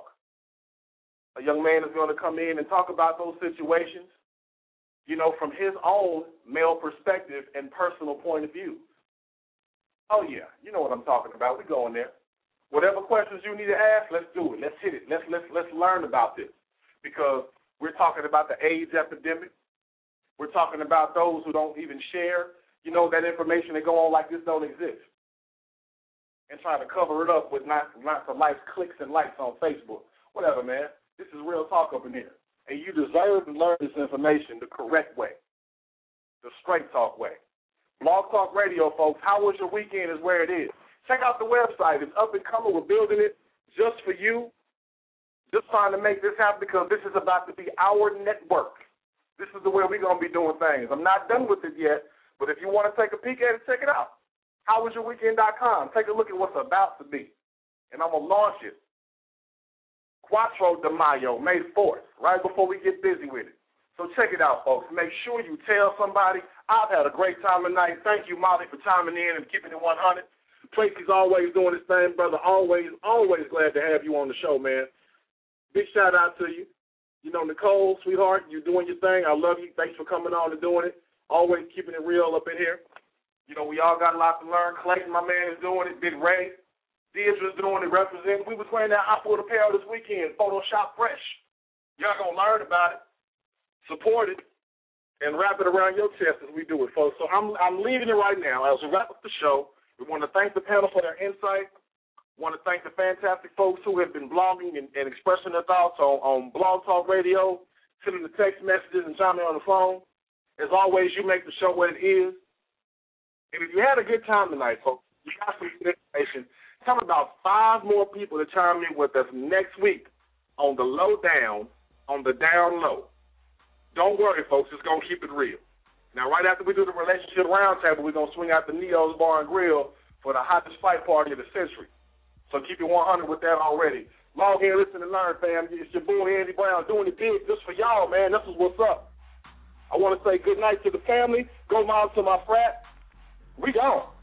A young man is going to come in and talk about those situations, you know, from his own male perspective and personal point of view. Oh, yeah, you know what I'm talking about. We're going there. Whatever questions you need to ask, let's do it. Let's hit it. Let's, let's, let's learn about this, because we're talking about the AIDS epidemic. We're talking about those who don't even share, you know, that information. They go on like this don't exist and try to cover it up with lots, lots of likes, clicks, and likes on Facebook. Whatever, man. This is real talk up in here. And you deserve to learn this information the correct way, the straight talk way. Blog Talk Radio, folks, how was your weekend is where it is. Check out the website. It's up and coming. We're building it just for you. Just trying to make this happen because this is about to be our network. This is the way we're going to be doing things. I'm not done with it yet, but if you want to take a peek at it, check it out. how was your weekend dot com. Take a look at what's about to be. And I'm going to launch it. Cuatro de Mayo, May fourth, right before we get busy with it. So check it out, folks. Make sure you tell somebody. I've had a great time tonight. Thank you, Molly, for chiming in and keeping it one hundred. Tracy's always doing his thing, brother. Always, always glad to have you on the show, man. Big shout out to you. You know, Nicole, sweetheart, you're doing your thing. I love you. Thanks for coming on and doing it. Always keeping it real up in here. You know, we all got a lot to learn. Clayton, my man, is doing it. Big Ray. Deidre's doing it, representing. We was wearing that hot foot apparel this weekend, Photoshop Fresh. Y'all going to learn about it, support it, and wrap it around your chest as we do it, folks. So I'm I'm leaving it right now. As we wrap up the show, we want to thank the panel for their insight. Want to thank the fantastic folks who have been blogging and, and expressing their thoughts on, on Blog Talk Radio, sending the text messages and chiming on the phone. As always, you make the show what it is. And if you had a good time tonight, folks, you got some good information. Tell about five more people to chime in with us next week on the lowdown, on the down low. Don't worry, folks. It's going to keep it real. Now, right after we do the Relationship Roundtable, we're going to swing out to Neo's Bar and Grill for the hottest fight party of the century. So keep it one hundred with that already. Log in, listen, and learn, fam. It's your boy, Andy Brown, doing it big just for y'all, man. This is what's up. I want to say good night to the family. Go miles to my frat. We gone.